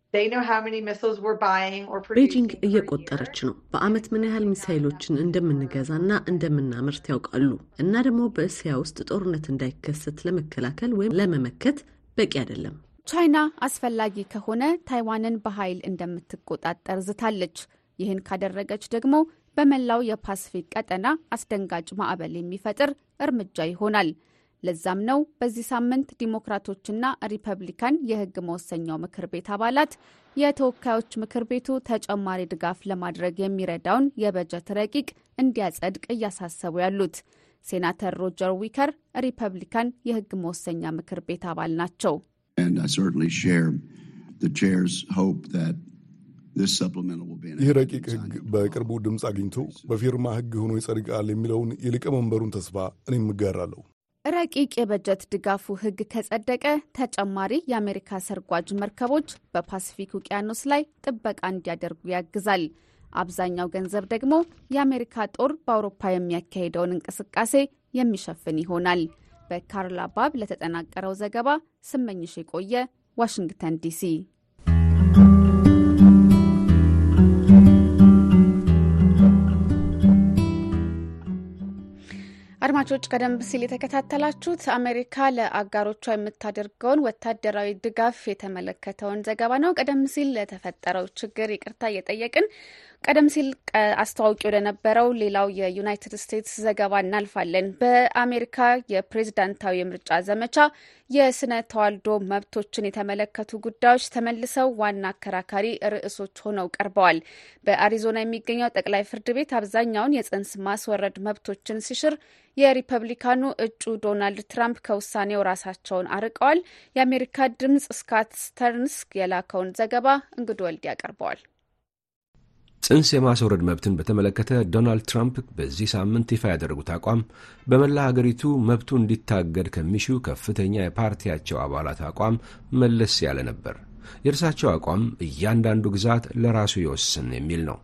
ቤጂንግ እየቆጠረች ነው። በአመት ምን ያህል ሚሳይሎችን እንደምንገዛና እንደምናመርት ያውቃሉ። እና ደግሞ በእስያ ውስጥ ጦርነት እንዳይከሰት ለመከላከል ወይም ለመመከት በቂ አይደለም። ቻይና አስፈላጊ ከሆነ ታይዋንን በኃይል እንደምትቆጣጠር ዝታለች። ይህን ካደረገች ደግሞ በመላው የፓሲፊክ ቀጠና አስደንጋጭ ማዕበል የሚፈጥር እርምጃ ይሆናል። ለዛም ነው በዚህ ሳምንት ዲሞክራቶችና ሪፐብሊካን የህግ መወሰኛው ምክር ቤት አባላት የተወካዮች ምክር ቤቱ ተጨማሪ ድጋፍ ለማድረግ የሚረዳውን የበጀት ረቂቅ እንዲያጸድቅ እያሳሰቡ ያሉት። ሴናተር ሮጀር ዊከር ሪፐብሊካን የህግ መወሰኛ ምክር ቤት አባል ናቸው። ይህ ረቂቅ ህግ በቅርቡ ድምፅ አግኝቶ በፊርማ ህግ ሆኖ ይጸድቃል የሚለውን የሊቀመንበሩን ተስፋ እኔም እጋራለሁ። ረቂቅ የበጀት ድጋፉ ህግ ከጸደቀ ተጨማሪ የአሜሪካ ሰርጓጅ መርከቦች በፓሲፊክ ውቅያኖስ ላይ ጥበቃ እንዲያደርጉ ያግዛል። አብዛኛው ገንዘብ ደግሞ የአሜሪካ ጦር በአውሮፓ የሚያካሂደውን እንቅስቃሴ የሚሸፍን ይሆናል። በካርላ ባብ ለተጠናቀረው ዘገባ ስመኝሽ የቆየ ዋሽንግተን ዲሲ። አድማጮች ቀደም ሲል የተከታተላችሁት አሜሪካ ለአጋሮቿ የምታደርገውን ወታደራዊ ድጋፍ የተመለከተውን ዘገባ ነው። ቀደም ሲል ለተፈጠረው ችግር ይቅርታ እየጠየቅን ቀደም ሲል አስተዋውቂ ወደ ነበረው ሌላው የዩናይትድ ስቴትስ ዘገባ እናልፋለን። በአሜሪካ የፕሬዝዳንታዊ ምርጫ ዘመቻ የስነ ተዋልዶ መብቶችን የተመለከቱ ጉዳዮች ተመልሰው ዋና አከራካሪ ርዕሶች ሆነው ቀርበዋል። በአሪዞና የሚገኘው ጠቅላይ ፍርድ ቤት አብዛኛውን የጽንስ ማስወረድ መብቶችን ሲሽር የሪፐብሊካኑ እጩ ዶናልድ ትራምፕ ከውሳኔው ራሳቸውን አርቀዋል። የአሜሪካ ድምጽ ስካት ስተርንስ የላከውን ዘገባ እንግዶ ወልድ ያቀርበዋል። ጽንስ የማስወረድ መብትን በተመለከተ ዶናልድ ትራምፕ በዚህ ሳምንት ይፋ ያደረጉት አቋም በመላ ሀገሪቱ መብቱ እንዲታገድ ከሚሹ ከፍተኛ የፓርቲያቸው አባላት አቋም መለስ ያለ ነበር። የእርሳቸው አቋም እያንዳንዱ ግዛት ለራሱ ይወስን የሚል ነው።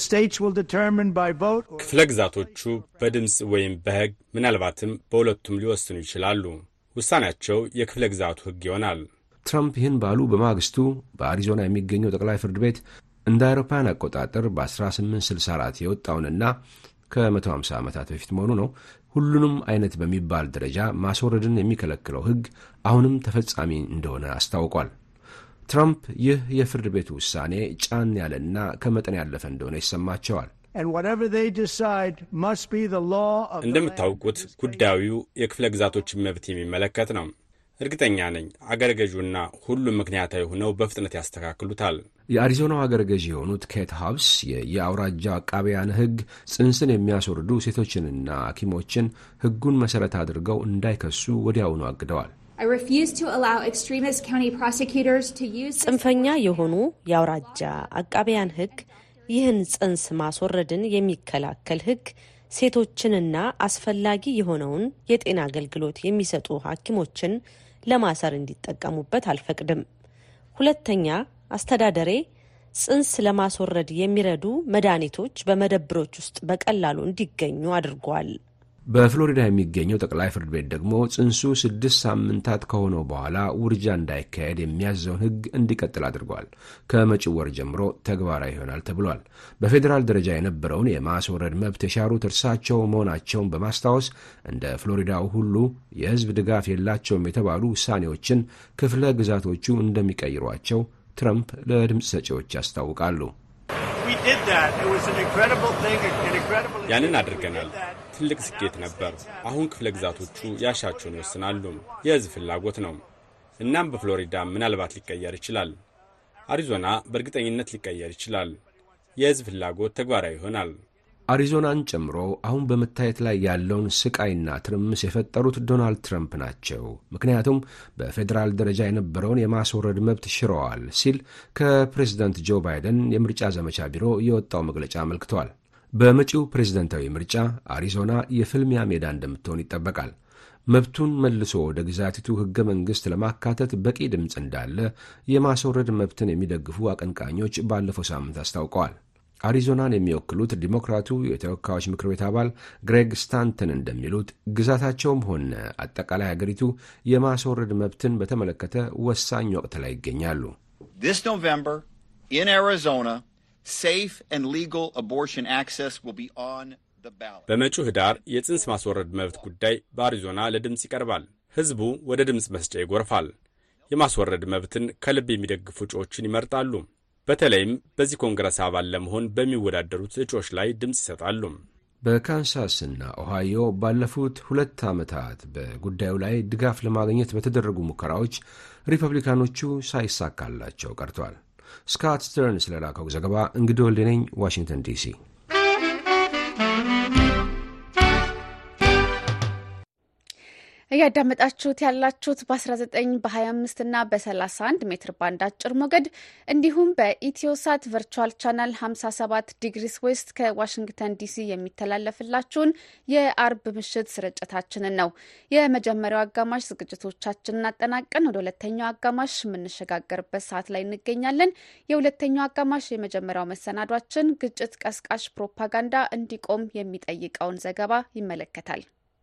ክፍለ ግዛቶቹ በድምፅ ወይም በሕግ ምናልባትም በሁለቱም ሊወስኑ ይችላሉ። ውሳኔያቸው የክፍለ ግዛቱ ሕግ ይሆናል። ትራምፕ ይህን ባሉ በማግስቱ በአሪዞና የሚገኘው ጠቅላይ ፍርድ ቤት እንደ አውሮፓውያን አቆጣጠር በ1864 የወጣውንና ከመቶ ሃምሳ ዓመታት በፊት መሆኑ ነው ሁሉንም አይነት በሚባል ደረጃ ማስወረድን የሚከለክለው ሕግ አሁንም ተፈጻሚ እንደሆነ አስታውቋል። ትራምፕ ይህ የፍርድ ቤቱ ውሳኔ ጫን ያለና ከመጠን ያለፈ እንደሆነ ይሰማቸዋል። እንደምታውቁት ጉዳዩ የክፍለ ግዛቶችን መብት የሚመለከት ነው። እርግጠኛ ነኝ አገረ ገዡና ሁሉም ምክንያታዊ ሆነው በፍጥነት ያስተካክሉታል። የአሪዞናው አገረ ገዢ የሆኑት ኬት ሃብስ የየአውራጃው አቃቢያን ሕግ ጽንስን የሚያስወርዱ ሴቶችንና ሐኪሞችን ሕጉን መሠረት አድርገው እንዳይከሱ ወዲያውኑ አግደዋል። ጽንፈኛ የሆኑ የአውራጃ አቃቢያን ሕግ ይህን ጽንስ ማስወረድን የሚከላከል ሕግ ሴቶችንና አስፈላጊ የሆነውን የጤና አገልግሎት የሚሰጡ ሐኪሞችን ለማሰር እንዲጠቀሙበት አልፈቅድም። ሁለተኛ፣ አስተዳደሬ ጽንስ ለማስወረድ የሚረዱ መድኃኒቶች በመደብሮች ውስጥ በቀላሉ እንዲገኙ አድርጓል። በፍሎሪዳ የሚገኘው ጠቅላይ ፍርድ ቤት ደግሞ ጽንሱ ስድስት ሳምንታት ከሆነው በኋላ ውርጃ እንዳይካሄድ የሚያዘውን ሕግ እንዲቀጥል አድርጓል። ከመጪው ወር ጀምሮ ተግባራዊ ይሆናል ተብሏል። በፌዴራል ደረጃ የነበረውን የማስወረድ መብት የሻሩት እርሳቸው መሆናቸውን በማስታወስ እንደ ፍሎሪዳው ሁሉ የሕዝብ ድጋፍ የላቸውም የተባሉ ውሳኔዎችን ክፍለ ግዛቶቹ እንደሚቀይሯቸው ትራምፕ ለድምፅ ሰጪዎች ያስታውቃሉ። ያንን አድርገናል። ትልቅ ስኬት ነበር። አሁን ክፍለ ግዛቶቹ ያሻቸውን ይወስናሉ። የሕዝብ ፍላጎት ነው። እናም በፍሎሪዳ ምናልባት ሊቀየር ይችላል። አሪዞና በእርግጠኝነት ሊቀየር ይችላል። የሕዝብ ፍላጎት ተግባራዊ ይሆናል። አሪዞናን ጨምሮ አሁን በመታየት ላይ ያለውን ስቃይና ትርምስ የፈጠሩት ዶናልድ ትራምፕ ናቸው። ምክንያቱም በፌዴራል ደረጃ የነበረውን የማስወረድ መብት ሽረዋል ሲል ከፕሬዝዳንት ጆ ባይደን የምርጫ ዘመቻ ቢሮ የወጣው መግለጫ አመልክተዋል። በመጪው ፕሬዝደንታዊ ምርጫ አሪዞና የፍልሚያ ሜዳ እንደምትሆን ይጠበቃል። መብቱን መልሶ ወደ ግዛቲቱ ሕገ መንግሥት ለማካተት በቂ ድምፅ እንዳለ የማስወረድ መብትን የሚደግፉ አቀንቃኞች ባለፈው ሳምንት አስታውቀዋል። አሪዞናን የሚወክሉት ዲሞክራቱ የተወካዮች ምክር ቤት አባል ግሬግ ስታንተን እንደሚሉት ግዛታቸውም ሆነ አጠቃላይ አገሪቱ የማስወረድ መብትን በተመለከተ ወሳኝ ወቅት ላይ ይገኛሉ። This November in Arizona, safe and legal abortion access will be on the ballot. በመጪው ህዳር የጽንስ ማስወረድ መብት ጉዳይ በአሪዞና ለድምፅ ይቀርባል። ህዝቡ ወደ ድምፅ መስጫ ይጎርፋል። የማስወረድ መብትን ከልብ የሚደግፉ እጩዎችን ይመርጣሉ። በተለይም በዚህ ኮንግረስ አባል ለመሆን በሚወዳደሩት እጩዎች ላይ ድምፅ ይሰጣሉ። በካንሳስና ኦሃዮ ባለፉት ሁለት ዓመታት በጉዳዩ ላይ ድጋፍ ለማግኘት በተደረጉ ሙከራዎች ሪፐብሊካኖቹ ሳይሳካላቸው ቀርቷል። ስካት ስተርን ስለላከው ዘገባ እንግዲህ ወልዴ ነኝ፣ ዋሽንግተን ዲሲ። እያዳመጣችሁት ያላችሁት በ19 በ25 እና በ31 ሜትር ባንድ አጭር ሞገድ እንዲሁም በኢትዮሳት ቨርቹዋል ቻናል ሃምሳ ሰባት ዲግሪስ ዌስት ከዋሽንግተን ዲሲ የሚተላለፍላችሁን የአርብ ምሽት ስርጭታችንን ነው። የመጀመሪያው አጋማሽ ዝግጅቶቻችንን አጠናቀን ወደ ሁለተኛው አጋማሽ የምንሸጋገርበት ሰዓት ላይ እንገኛለን። የሁለተኛው አጋማሽ የመጀመሪያው መሰናዷችን ግጭት ቀስቃሽ ፕሮፓጋንዳ እንዲቆም የሚጠይቀውን ዘገባ ይመለከታል።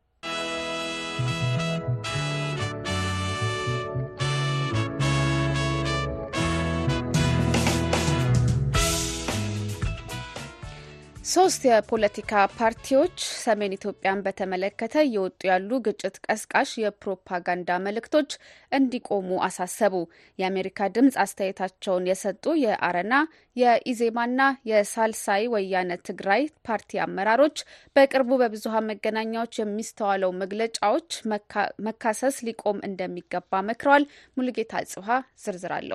ሶስት የፖለቲካ ፓርቲዎች ሰሜን ኢትዮጵያን በተመለከተ እየወጡ ያሉ ግጭት ቀስቃሽ የፕሮፓጋንዳ መልእክቶች እንዲቆሙ አሳሰቡ። የአሜሪካ ድምጽ አስተያየታቸውን የሰጡ የአረና የኢዜማና የሳልሳይ ወያነ ትግራይ ፓርቲ አመራሮች በቅርቡ በብዙሃን መገናኛዎች የሚስተዋለው መግለጫዎች መካሰስ ሊቆም እንደሚገባ መክረዋል። ሙሉጌታ ጽብሃ ዝርዝር አለው።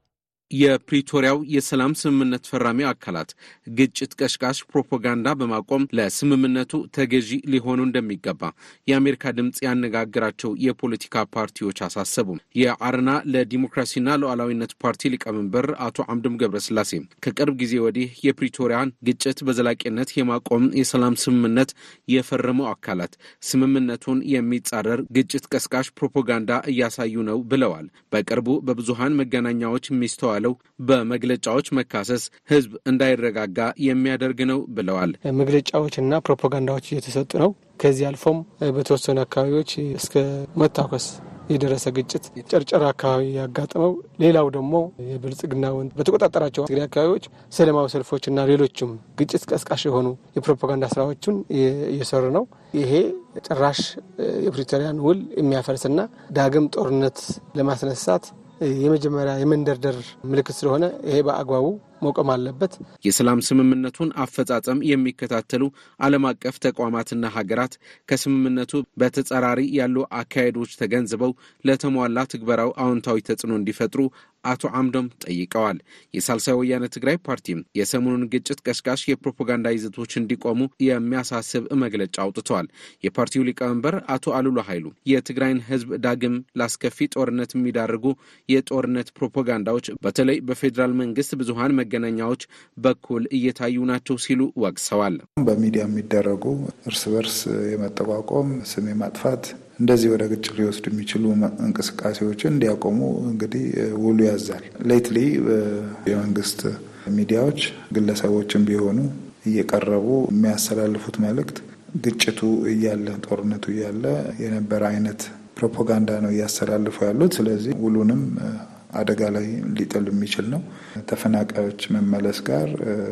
የፕሪቶሪያው የሰላም ስምምነት ፈራሚ አካላት ግጭት ቀስቃሽ ፕሮፓጋንዳ በማቆም ለስምምነቱ ተገዢ ሊሆኑ እንደሚገባ የአሜሪካ ድምጽ ያነጋገራቸው የፖለቲካ ፓርቲዎች አሳሰቡ። የአረና ለዲሞክራሲና ሉዓላዊነት ፓርቲ ሊቀመንበር አቶ አምዶም ገብረስላሴ ከቅርብ ጊዜ ወዲህ የፕሪቶሪያን ግጭት በዘላቂነት የማቆም የሰላም ስምምነት የፈረሙ አካላት ስምምነቱን የሚጻረር ግጭት ቀስቃሽ ፕሮፓጋንዳ እያሳዩ ነው ብለዋል። በቅርቡ በብዙሃን መገናኛዎች ሚስተዋል ለው በመግለጫዎች መካሰስ ህዝብ እንዳይረጋጋ የሚያደርግ ነው ብለዋል። መግለጫዎችና ፕሮፓጋንዳዎች እየተሰጡ ነው። ከዚህ አልፎም በተወሰኑ አካባቢዎች እስከ መታኮስ የደረሰ ግጭት ጨርጨራ አካባቢ ያጋጥመው። ሌላው ደግሞ የብልጽግናውን በተቆጣጠራቸው ትግራይ አካባቢዎች ሰላማዊ ሰልፎችና ሌሎችም ግጭት ቀስቃሽ የሆኑ የፕሮፓጋንዳ ስራዎችን እየሰሩ ነው። ይሄ ጭራሽ የፕሪቶሪያን ውል የሚያፈርስና ዳግም ጦርነት ለማስነሳት የመጀመሪያ የመንደርደር ምልክት ስለሆነ ይሄ በአግባቡ መቆም አለበት። የሰላም ስምምነቱን አፈጻጸም የሚከታተሉ ዓለም አቀፍ ተቋማትና ሀገራት ከስምምነቱ በተጻራሪ ያሉ አካሄዶች ተገንዝበው ለተሟላ ትግበራው አዎንታዊ ተጽዕኖ እንዲፈጥሩ አቶ አምዶም ጠይቀዋል። የሳልሳይ ወያነ ትግራይ ፓርቲም የሰሞኑን ግጭት ቀስቃሽ የፕሮፓጋንዳ ይዘቶች እንዲቆሙ የሚያሳስብ መግለጫ አውጥተዋል። የፓርቲው ሊቀመንበር አቶ አሉላ ኃይሉ የትግራይን ሕዝብ ዳግም ላስከፊ ጦርነት የሚዳርጉ የጦርነት ፕሮፓጋንዳዎች በተለይ በፌዴራል መንግስት ብዙሃን መገናኛዎች በኩል እየታዩ ናቸው ሲሉ ወቅሰዋል። በሚዲያ የሚደረጉ እርስ በርስ የመጠቋቆም ስም የማጥፋት እንደዚህ ወደ ግጭት ሊወስዱ የሚችሉ እንቅስቃሴዎችን እንዲያቆሙ እንግዲህ ውሉ ያዛል። ሌትሊ የመንግስት ሚዲያዎች ግለሰቦችን ቢሆኑ እየቀረቡ የሚያስተላልፉት መልእክት ግጭቱ እያለ ጦርነቱ እያለ የነበረ አይነት ፕሮፓጋንዳ ነው እያስተላልፉ ያሉት። ስለዚህ ውሉንም አደጋ ላይ ሊጥል የሚችል ነው። ተፈናቃዮች መመለስ ጋር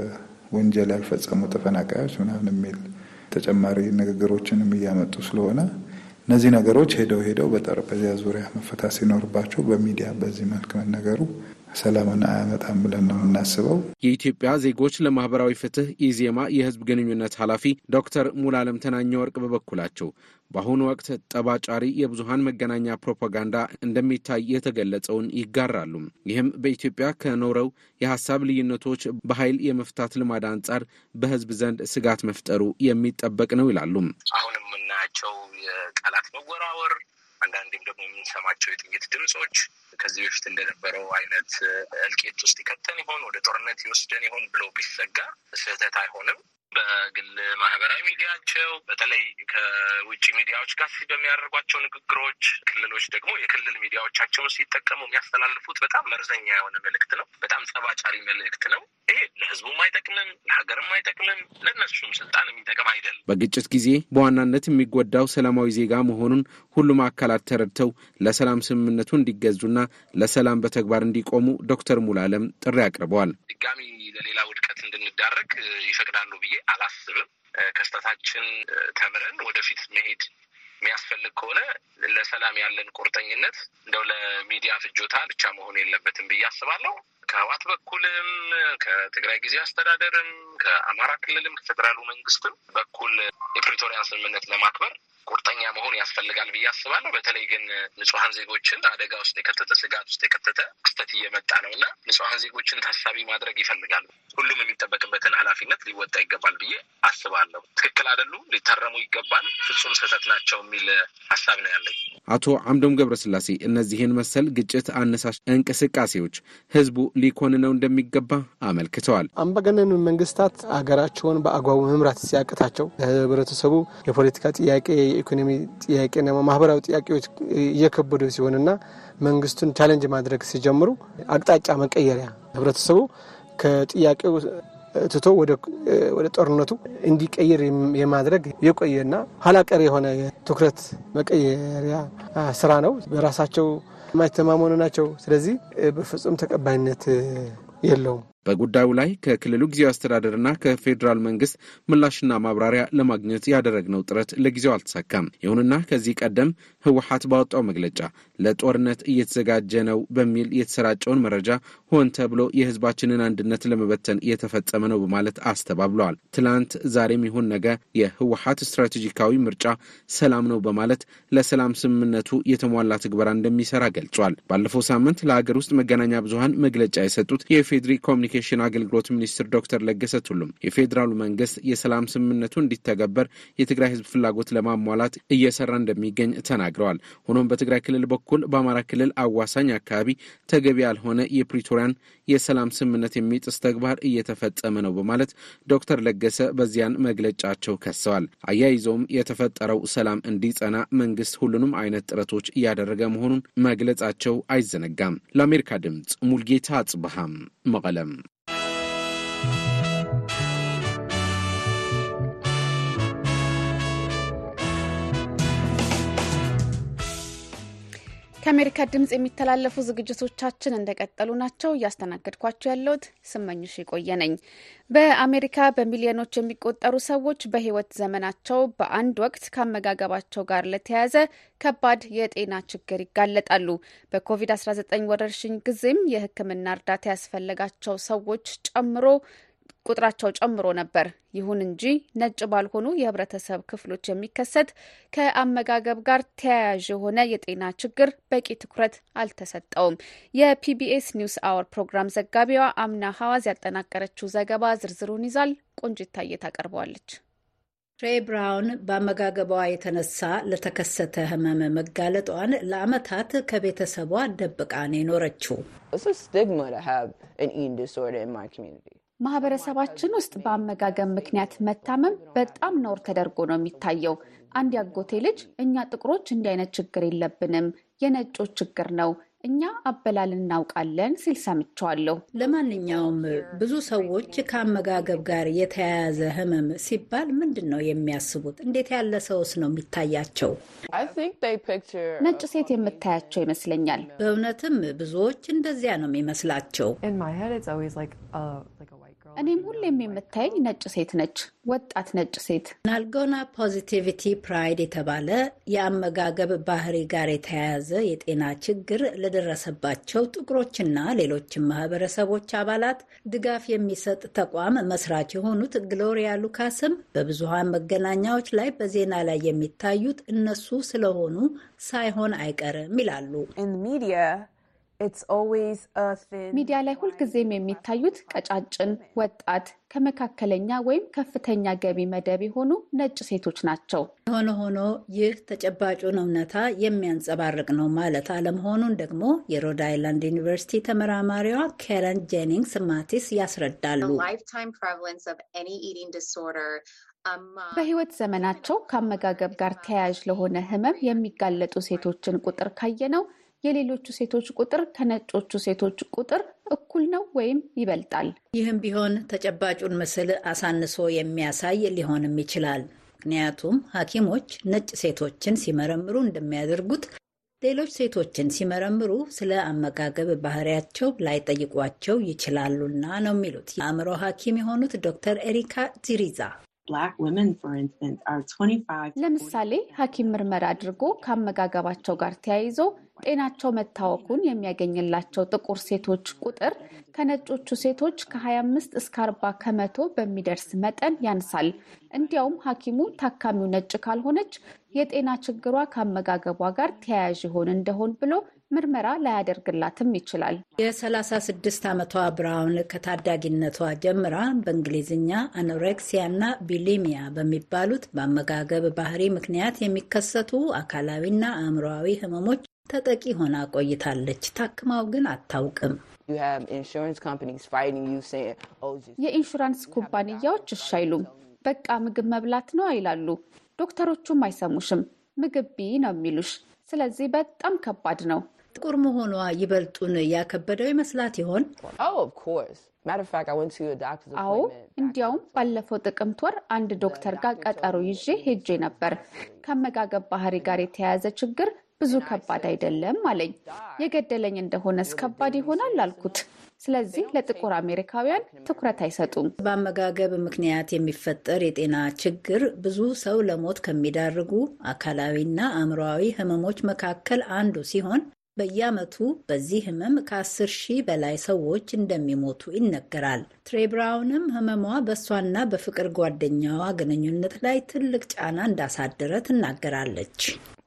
ወንጀል ያልፈጸሙ ተፈናቃዮች ምናምን የሚል ተጨማሪ ንግግሮችንም እያመጡ ስለሆነ እነዚህ ነገሮች ሄደው ሄደው በጠረጴዛ ዙሪያ መፈታት ሲኖርባቸው በሚዲያ በዚህ መልክ መነገሩ ሰላምን አያመጣም ብለን ነው የምናስበው። የኢትዮጵያ ዜጎች ለማህበራዊ ፍትህ ኢዜማ የህዝብ ግንኙነት ኃላፊ ዶክተር ሙሉዓለም ተናኘ ወርቅ በበኩላቸው በአሁኑ ወቅት ጠባጫሪ የብዙሃን መገናኛ ፕሮፓጋንዳ እንደሚታይ የተገለጸውን ይጋራሉ። ይህም በኢትዮጵያ ከኖረው የሀሳብ ልዩነቶች በኃይል የመፍታት ልማድ አንጻር በህዝብ ዘንድ ስጋት መፍጠሩ የሚጠበቅ ነው ይላሉ። አሁን የምናያቸው የቃላት መወራወር አንዳንዴም ደግሞ የምንሰማቸው የጥይት ድምጾች ከዚህ በፊት እንደነበረው አይነት እልቂት ውስጥ ይከተን ይሆን ወደ ጦርነት ይወስደን ይሆን ብሎ ቢሰጋ ስህተት አይሆንም። በግል ማህበራዊ ሚዲያቸው በተለይ ከውጭ ሚዲያዎች ጋር በሚያደርጓቸው ንግግሮች፣ ክልሎች ደግሞ የክልል ሚዲያዎቻቸውን ሲጠቀሙ የሚያስተላልፉት በጣም መርዘኛ የሆነ መልእክት ነው። በጣም ጸባጫሪ መልእክት ነው። ይሄ ለህዝቡም አይጠቅምም፣ ለሀገርም አይጠቅምም፣ ለእነሱም ስልጣን የሚጠቅም አይደለም። በግጭት ጊዜ በዋናነት የሚጎዳው ሰላማዊ ዜጋ መሆኑን ሁሉም አካላት ተረድተው ለሰላም ስምምነቱ እንዲገዙና ለሰላም በተግባር እንዲቆሙ ዶክተር ሙሉዓለም ጥሪ አቅርበዋል። ድጋሚ ለሌላ ውድቀት እንድንዳረግ ይፈቅዳሉ ብዬ አላስብም። ከስተታችን ተምረን ወደፊት መሄድ የሚያስፈልግ ከሆነ ለሰላም ያለን ቁርጠኝነት እንደው ለሚዲያ ፍጆታ ብቻ መሆን የለበትም ብዬ አስባለሁ። ከህወሓት በኩልም ከትግራይ ጊዜ አስተዳደርም ከአማራ ክልልም ከፌዴራሉ መንግስትም በኩል የፕሪቶሪያን ስምምነት ለማክበር ቁርጠኛ መሆን ያስፈልጋል ብዬ አስባለሁ። በተለይ ግን ንጹሐን ዜጎችን አደጋ ውስጥ የከተተ ስጋት ውስጥ የከተተ ክስተት እየመጣ ነው እና ንጹሐን ዜጎችን ታሳቢ ማድረግ ይፈልጋሉ። ሁሉም የሚጠበቅበትን ኃላፊነት ሊወጣ ይገባል ብዬ አስባለሁ። ትክክል አይደሉም፣ ሊታረሙ ይገባል፣ ፍጹም ስህተት ናቸው የሚል ሀሳብ ነው ያለኝ። አቶ አምዶም ገብረስላሴ እነዚህን መሰል ግጭት አነሳሽ እንቅስቃሴዎች ህዝቡ ሊኮንነው እንደሚገባ አመልክተዋል። አምባገነን መንግስታት አገራቸውን በአግባቡ መምራት ሲያቅታቸው ህብረተሰቡ የፖለቲካ ጥያቄ፣ የኢኮኖሚ ጥያቄና ማህበራዊ ጥያቄዎች እየከበዱ ሲሆንና መንግስቱን ቻሌንጅ ማድረግ ሲጀምሩ አቅጣጫ መቀየሪያ ህብረተሰቡ ከጥያቄው ትቶ ወደ ወደ ጦርነቱ እንዲቀየር የማድረግ የቆየና ኋላቀር የሆነ ትኩረት መቀየሪያ ስራ ነው። በራሳቸው የማይተማመኑ ናቸው። ስለዚህ በፍጹም ተቀባይነት የለውም። በጉዳዩ ላይ ከክልሉ ጊዜያዊ አስተዳደርና ከፌዴራል መንግስት ምላሽና ማብራሪያ ለማግኘት ያደረግነው ጥረት ለጊዜው አልተሳካም። ይሁንና ከዚህ ቀደም ህወሓት ባወጣው መግለጫ ለጦርነት እየተዘጋጀ ነው በሚል የተሰራጨውን መረጃ ሆን ተብሎ የህዝባችንን አንድነት ለመበተን እየተፈጸመ ነው በማለት አስተባብለዋል። ትላንት ዛሬም ይሁን ነገ የህወሓት ስትራቴጂካዊ ምርጫ ሰላም ነው በማለት ለሰላም ስምምነቱ የተሟላ ትግበራ እንደሚሰራ ገልጿል። ባለፈው ሳምንት ለሀገር ውስጥ መገናኛ ብዙሃን መግለጫ የሰጡት የፌድሪ ኮሚኒኬሽን አገልግሎት ሚኒስትር ዶክተር ለገሰ ቱሉም የፌዴራሉ መንግስት የሰላም ስምምነቱ እንዲተገበር የትግራይ ህዝብ ፍላጎት ለማሟላት እየሰራ እንደሚገኝ ተናግረዋል። ሆኖም በትግራይ ክልል በኩል በአማራ ክልል አዋሳኝ አካባቢ ተገቢ ያልሆነ የፕሪቶሪያን የሰላም ስምምነት የሚጥስ ተግባር እየተፈጸመ ነው በማለት ዶክተር ለገሰ በዚያን መግለጫቸው ከሰዋል። አያይዘውም የተፈጠረው ሰላም እንዲጸና መንግስት ሁሉንም አይነት ጥረቶች እያደረገ መሆኑን መግለጻቸው አይዘነጋም። ለአሜሪካ ድምጽ ሙልጌታ አጽብሃም መቀለም። ከአሜሪካ ድምጽ የሚተላለፉ ዝግጅቶቻችን እንደቀጠሉ ናቸው። እያስተናገድኳቸው ያለሁት ስመኝሽ የቆየ ነኝ። በአሜሪካ በሚሊዮኖች የሚቆጠሩ ሰዎች በህይወት ዘመናቸው በአንድ ወቅት ከአመጋገባቸው ጋር ለተያያዘ ከባድ የጤና ችግር ይጋለጣሉ። በኮቪድ አስራ ዘጠኝ ወረርሽኝ ጊዜም የሕክምና እርዳታ ያስፈለጋቸው ሰዎች ጨምሮ ቁጥራቸው ጨምሮ ነበር። ይሁን እንጂ ነጭ ባልሆኑ የህብረተሰብ ክፍሎች የሚከሰት ከአመጋገብ ጋር ተያያዥ የሆነ የጤና ችግር በቂ ትኩረት አልተሰጠውም። የፒቢኤስ ኒውስ አወር ፕሮግራም ዘጋቢዋ አምና ሐዋዝ ያጠናቀረችው ዘገባ ዝርዝሩን ይዛል። ቆንጂት ታየ ታቀርበዋለች። ትሬ ብራውን በአመጋገቧ የተነሳ ለተከሰተ ህመም መጋለጧን ለዓመታት ከቤተሰቧ ደብቃ ነው የኖረችው። ማህበረሰባችን ውስጥ በአመጋገብ ምክንያት መታመም በጣም ነውር ተደርጎ ነው የሚታየው። አንድ ያጎቴ ልጅ እኛ ጥቁሮች እንዲህ አይነት ችግር የለብንም፣ የነጮች ችግር ነው፣ እኛ አበላል እናውቃለን ሲል ሰምቸዋለሁ። ለማንኛውም ብዙ ሰዎች ከአመጋገብ ጋር የተያያዘ ህመም ሲባል ምንድን ነው የሚያስቡት? እንዴት ያለ ሰውስ ነው የሚታያቸው? ነጭ ሴት የምታያቸው ይመስለኛል። በእውነትም ብዙዎች እንደዚያ ነው የሚመስላቸው። እኔም ሁሌም የምታየኝ ነጭ ሴት ነች፣ ወጣት ነጭ ሴት። ናልጎና ፖዚቲቪቲ ፕራይድ የተባለ የአመጋገብ ባህሪ ጋር የተያያዘ የጤና ችግር ለደረሰባቸው ጥቁሮችና ሌሎችም ማህበረሰቦች አባላት ድጋፍ የሚሰጥ ተቋም መስራች የሆኑት ግሎሪያ ሉካስም በብዙሃን መገናኛዎች ላይ በዜና ላይ የሚታዩት እነሱ ስለሆኑ ሳይሆን አይቀርም ይላሉ። ሚዲያ ላይ ሁልጊዜም የሚታዩት ቀጫጭን፣ ወጣት፣ ከመካከለኛ ወይም ከፍተኛ ገቢ መደብ የሆኑ ነጭ ሴቶች ናቸው። ሆኖ ሆኖ ይህ ተጨባጩን እውነታ የሚያንጸባርቅ ነው ማለት አለመሆኑን ደግሞ የሮድ አይላንድ ዩኒቨርሲቲ ተመራማሪዋ ካረን ጄኒንግስ ማቲስ ያስረዳሉ። በህይወት ዘመናቸው ከአመጋገብ ጋር ተያያዥ ለሆነ ህመም የሚጋለጡ ሴቶችን ቁጥር ካየነው የሌሎቹ ሴቶች ቁጥር ከነጮቹ ሴቶች ቁጥር እኩል ነው ወይም ይበልጣል። ይህም ቢሆን ተጨባጩን ምስል አሳንሶ የሚያሳይ ሊሆንም ይችላል። ምክንያቱም ሐኪሞች ነጭ ሴቶችን ሲመረምሩ እንደሚያደርጉት ሌሎች ሴቶችን ሲመረምሩ ስለ አመጋገብ ባህሪያቸው ላይጠይቋቸው ይችላሉና ነው የሚሉት የአእምሮ ሐኪም የሆኑት ዶክተር ኤሪካ ዚሪዛ። ለምሳሌ ሐኪም ምርመራ አድርጎ ከአመጋገባቸው ጋር ተያይዞ ጤናቸው መታወኩን የሚያገኝላቸው ጥቁር ሴቶች ቁጥር ከነጮቹ ሴቶች ከሀያ አምስት እስከ አርባ ከመቶ በሚደርስ መጠን ያንሳል። እንዲያውም ሐኪሙ ታካሚው ነጭ ካልሆነች የጤና ችግሯ ከአመጋገቧ ጋር ተያያዥ ይሆን እንደሆን ብሎ ምርመራ ላያደርግላትም ይችላል። የሰላሳ ስድስት ዓመቷ ብራውን ከታዳጊነቷ ጀምራ በእንግሊዝኛ አኖሬክሲያ እና ቢሊሚያ በሚባሉት በአመጋገብ ባህሪ ምክንያት የሚከሰቱ አካላዊና አእምሮአዊ ህመሞች ተጠቂ ሆና ቆይታለች። ታክማው ግን አታውቅም። የኢንሹራንስ ኩባንያዎች እሺ አይሉም። በቃ ምግብ መብላት ነው አይላሉ። ዶክተሮቹም አይሰሙሽም። ምግብ ቢ ነው የሚሉሽ። ስለዚህ በጣም ከባድ ነው። ጥቁር መሆኗ ይበልጡን ያከበደው ይመስላት ይሆን? አዎ፣ እንዲያውም ባለፈው ጥቅምት ወር አንድ ዶክተር ጋር ቀጠሮ ይዤ ሄጄ ነበር። ከአመጋገብ ባህሪ ጋር የተያያዘ ችግር ብዙ ከባድ አይደለም አለኝ። የገደለኝ እንደሆነስ ከባድ ይሆናል አልኩት። ስለዚህ ለጥቁር አሜሪካውያን ትኩረት አይሰጡም። በአመጋገብ ምክንያት የሚፈጠር የጤና ችግር ብዙ ሰው ለሞት ከሚዳርጉ አካላዊና አእምሮአዊ ህመሞች መካከል አንዱ ሲሆን በየዓመቱ በዚህ ህመም ከአስር ሺህ በላይ ሰዎች እንደሚሞቱ ይነገራል። ትሬ ብራውንም ህመሟ በእሷና በፍቅር ጓደኛዋ ግንኙነት ላይ ትልቅ ጫና እንዳሳደረ ትናገራለች።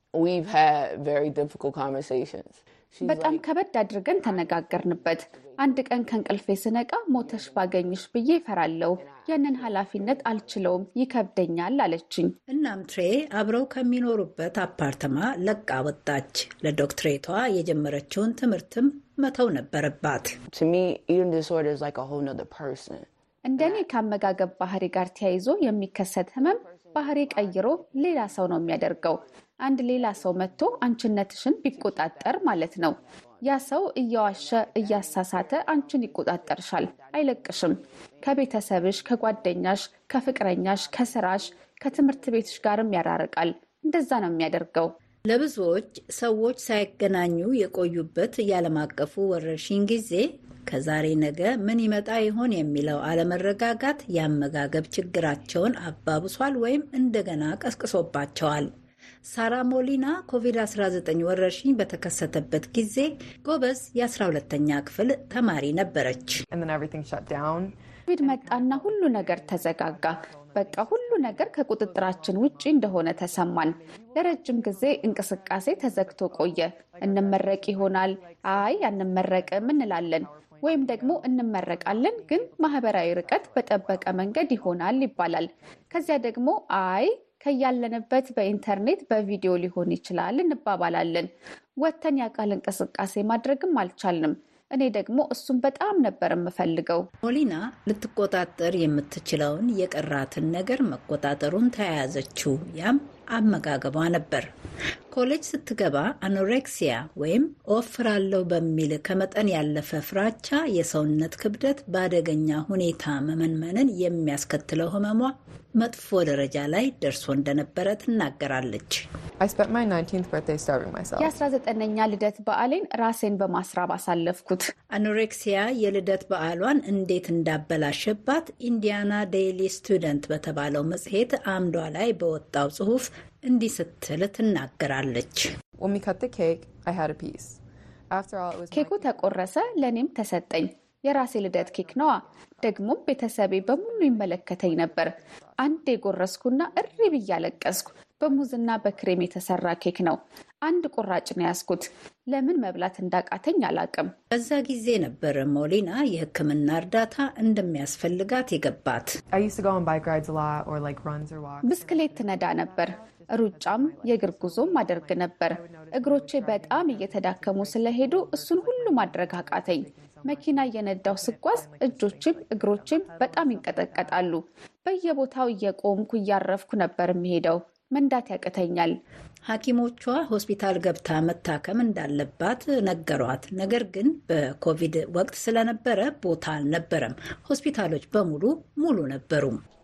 በጣም ከበድ አድርገን ተነጋገርንበት። አንድ ቀን ከእንቅልፌ ስነቃ ሞተሽ ባገኝሽ ብዬ እፈራለሁ። ያንን ኃላፊነት አልችለውም፣ ይከብደኛል አለችኝ። እናም ትሬ አብረው ከሚኖሩበት አፓርተማ ለቃ ወጣች። ለዶክትሬቷ የጀመረችውን ትምህርትም መተው ነበረባት። እንደኔ ከአመጋገብ ባህሪ ጋር ተያይዞ የሚከሰት ህመም ባህሪ ቀይሮ ሌላ ሰው ነው የሚያደርገው። አንድ ሌላ ሰው መጥቶ አንቺነትሽን ቢቆጣጠር ማለት ነው። ያ ሰው እየዋሸ እያሳሳተ አንቺን ይቆጣጠርሻል፣ አይለቅሽም። ከቤተሰብሽ፣ ከጓደኛሽ፣ ከፍቅረኛሽ፣ ከስራሽ፣ ከትምህርት ቤትሽ ጋርም ያራርቃል። እንደዛ ነው የሚያደርገው። ለብዙዎች ሰዎች ሳይገናኙ የቆዩበት የዓለም አቀፉ ወረርሽኝ ጊዜ ከዛሬ ነገ ምን ይመጣ ይሆን የሚለው አለመረጋጋት የአመጋገብ ችግራቸውን አባብሷል ወይም እንደገና ቀስቅሶባቸዋል። ሳራ ሞሊና ኮቪድ አስራ ዘጠኝ ወረርሽኝ በተከሰተበት ጊዜ ጎበዝ የአስራ ሁለተኛ ክፍል ተማሪ ነበረች። ኮቪድ መጣና ሁሉ ነገር ተዘጋጋ። በቃ ሁሉ ነገር ከቁጥጥራችን ውጪ እንደሆነ ተሰማን። ለረጅም ጊዜ እንቅስቃሴ ተዘግቶ ቆየ። እንመረቅ ይሆናል፣ አይ አንመረቅም እንላለን፣ ወይም ደግሞ እንመረቃለን ግን ማህበራዊ ርቀት በጠበቀ መንገድ ይሆናል ይባላል። ከዚያ ደግሞ አይ ከያለንበት በኢንተርኔት በቪዲዮ ሊሆን ይችላል እንባባላለን። ወተን የአካል እንቅስቃሴ ማድረግም አልቻልንም። እኔ ደግሞ እሱም በጣም ነበር የምፈልገው። ሞሊና ልትቆጣጠር የምትችለውን የቀራትን ነገር መቆጣጠሩን ተያያዘችው። ያም አመጋገቧ ነበር። ኮሌጅ ስትገባ አኖሬክሲያ ወይም ወፍራለሁ በሚል ከመጠን ያለፈ ፍራቻ የሰውነት ክብደት በአደገኛ ሁኔታ መመንመንን የሚያስከትለው ህመሟ መጥፎ ደረጃ ላይ ደርሶ እንደነበረ ትናገራለች። የአስራ ዘጠነኛ ልደት በዓሌን ራሴን በማስራብ አሳለፍኩት። አኖሬክሲያ የልደት በዓሏን እንዴት እንዳበላሸባት ኢንዲያና ዴይሊ ስቱደንት በተባለው መጽሔት አምዷ ላይ በወጣው ጽሑፍ እንዲህ ስትል ትናገራለች። ኬኩ ተቆረሰ፣ ለእኔም ተሰጠኝ። የራሴ ልደት ኬክ ነዋ። ደግሞም ቤተሰቤ በሙሉ ይመለከተኝ ነበር። አንድ የጎረስኩና እሪ ብዬ አለቀስኩ። በሙዝና በክሬም የተሰራ ኬክ ነው። አንድ ቁራጭ ነው ያስኩት። ለምን መብላት እንዳቃተኝ አላቅም። በዛ ጊዜ ነበር ሞሊና የሕክምና እርዳታ እንደሚያስፈልጋት የገባት። ብስክሌት ትነዳ ነበር። ሩጫም የእግር ጉዞም አደርግ ነበር። እግሮቼ በጣም እየተዳከሙ ስለሄዱ እሱን ሁሉ ማድረግ አቃተኝ። መኪና እየነዳው ስጓዝ እጆቼም እግሮቼም በጣም ይንቀጠቀጣሉ። በየቦታው እየቆምኩ እያረፍኩ ነበር የሚሄደው። መንዳት ያቅተኛል። ሐኪሞቿ ሆስፒታል ገብታ መታከም እንዳለባት ነገሯት። ነገር ግን በኮቪድ ወቅት ስለነበረ ቦታ አልነበረም። ሆስፒታሎች በሙሉ ሙሉ ነበሩ።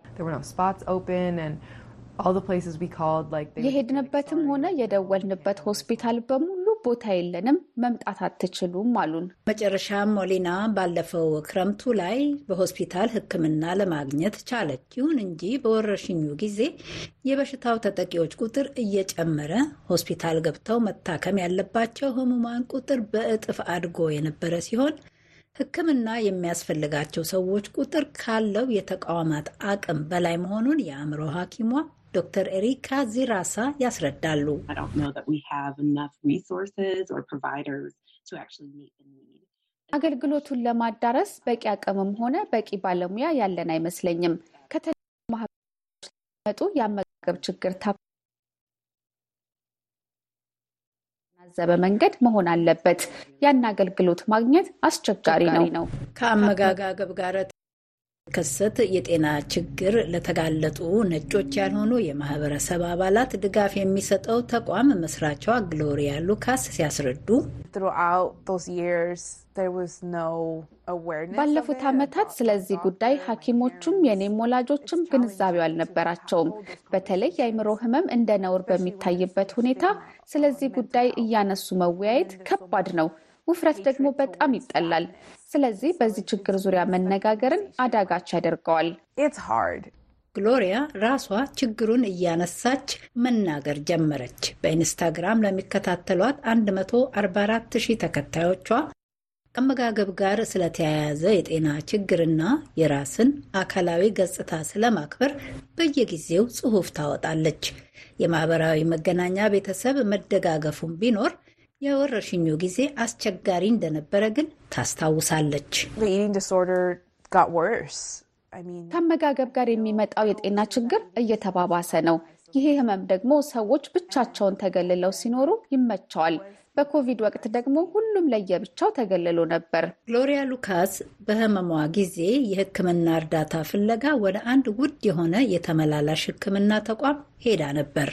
የሄድንበትም ሆነ የደወልንበት ሆስፒታል በሙሉ ቦታ የለንም፣ መምጣት አትችሉም አሉን። መጨረሻም ሞሊና ባለፈው ክረምቱ ላይ በሆስፒታል ሕክምና ለማግኘት ቻለች። ይሁን እንጂ በወረርሽኙ ጊዜ የበሽታው ተጠቂዎች ቁጥር እየጨመረ ሆስፒታል ገብተው መታከም ያለባቸው ህሙማን ቁጥር በእጥፍ አድጎ የነበረ ሲሆን ሕክምና የሚያስፈልጋቸው ሰዎች ቁጥር ካለው የተቋማት አቅም በላይ መሆኑን የአእምሮ ሐኪሟ ዶክተር ኤሪካ ዚራሳ ያስረዳሉ። አገልግሎቱን ለማዳረስ በቂ አቅምም ሆነ በቂ ባለሙያ ያለን አይመስለኝም። ከተለያዩ ማህበረሰቦች ለመጡ የአመጋገብ ችግር ታዘበ መንገድ መሆን አለበት። ያን አገልግሎት ማግኘት አስቸጋሪ ነው። ከአመጋገብ ጋር ከሰት የጤና ችግር ለተጋለጡ ነጮች ያልሆኑ የማህበረሰብ አባላት ድጋፍ የሚሰጠው ተቋም መስራቿ ግሎሪያ ሉካስ ሲያስረዱ ባለፉት ዓመታት ስለዚህ ጉዳይ ሐኪሞቹም የኔም ወላጆችም ግንዛቤው አልነበራቸውም። በተለይ የአእምሮ ህመም እንደ ነውር በሚታይበት ሁኔታ ስለዚህ ጉዳይ እያነሱ መወያየት ከባድ ነው። ውፍረት ደግሞ በጣም ይጠላል። ስለዚህ በዚህ ችግር ዙሪያ መነጋገርን አዳጋች ያደርገዋል። ግሎሪያ ራሷ ችግሩን እያነሳች መናገር ጀመረች። በኢንስታግራም ለሚከታተሏት አንድ መቶ አርባ አራት ሺህ ተከታዮቿ ከአመጋገብ ጋር ስለተያያዘ የጤና ችግርና የራስን አካላዊ ገጽታ ስለማክበር በየጊዜው ጽሑፍ ታወጣለች። የማህበራዊ መገናኛ ቤተሰብ መደጋገፉን ቢኖር የወረርሽኙ ጊዜ አስቸጋሪ እንደነበረ ግን ታስታውሳለች። ከአመጋገብ ጋር የሚመጣው የጤና ችግር እየተባባሰ ነው። ይሄ ህመም ደግሞ ሰዎች ብቻቸውን ተገልለው ሲኖሩ ይመቸዋል። በኮቪድ ወቅት ደግሞ ሁሉም ለየብቻው ተገልሎ ነበር። ግሎሪያ ሉካስ በህመሟ ጊዜ የሕክምና እርዳታ ፍለጋ ወደ አንድ ውድ የሆነ የተመላላሽ ሕክምና ተቋም ሄዳ ነበር።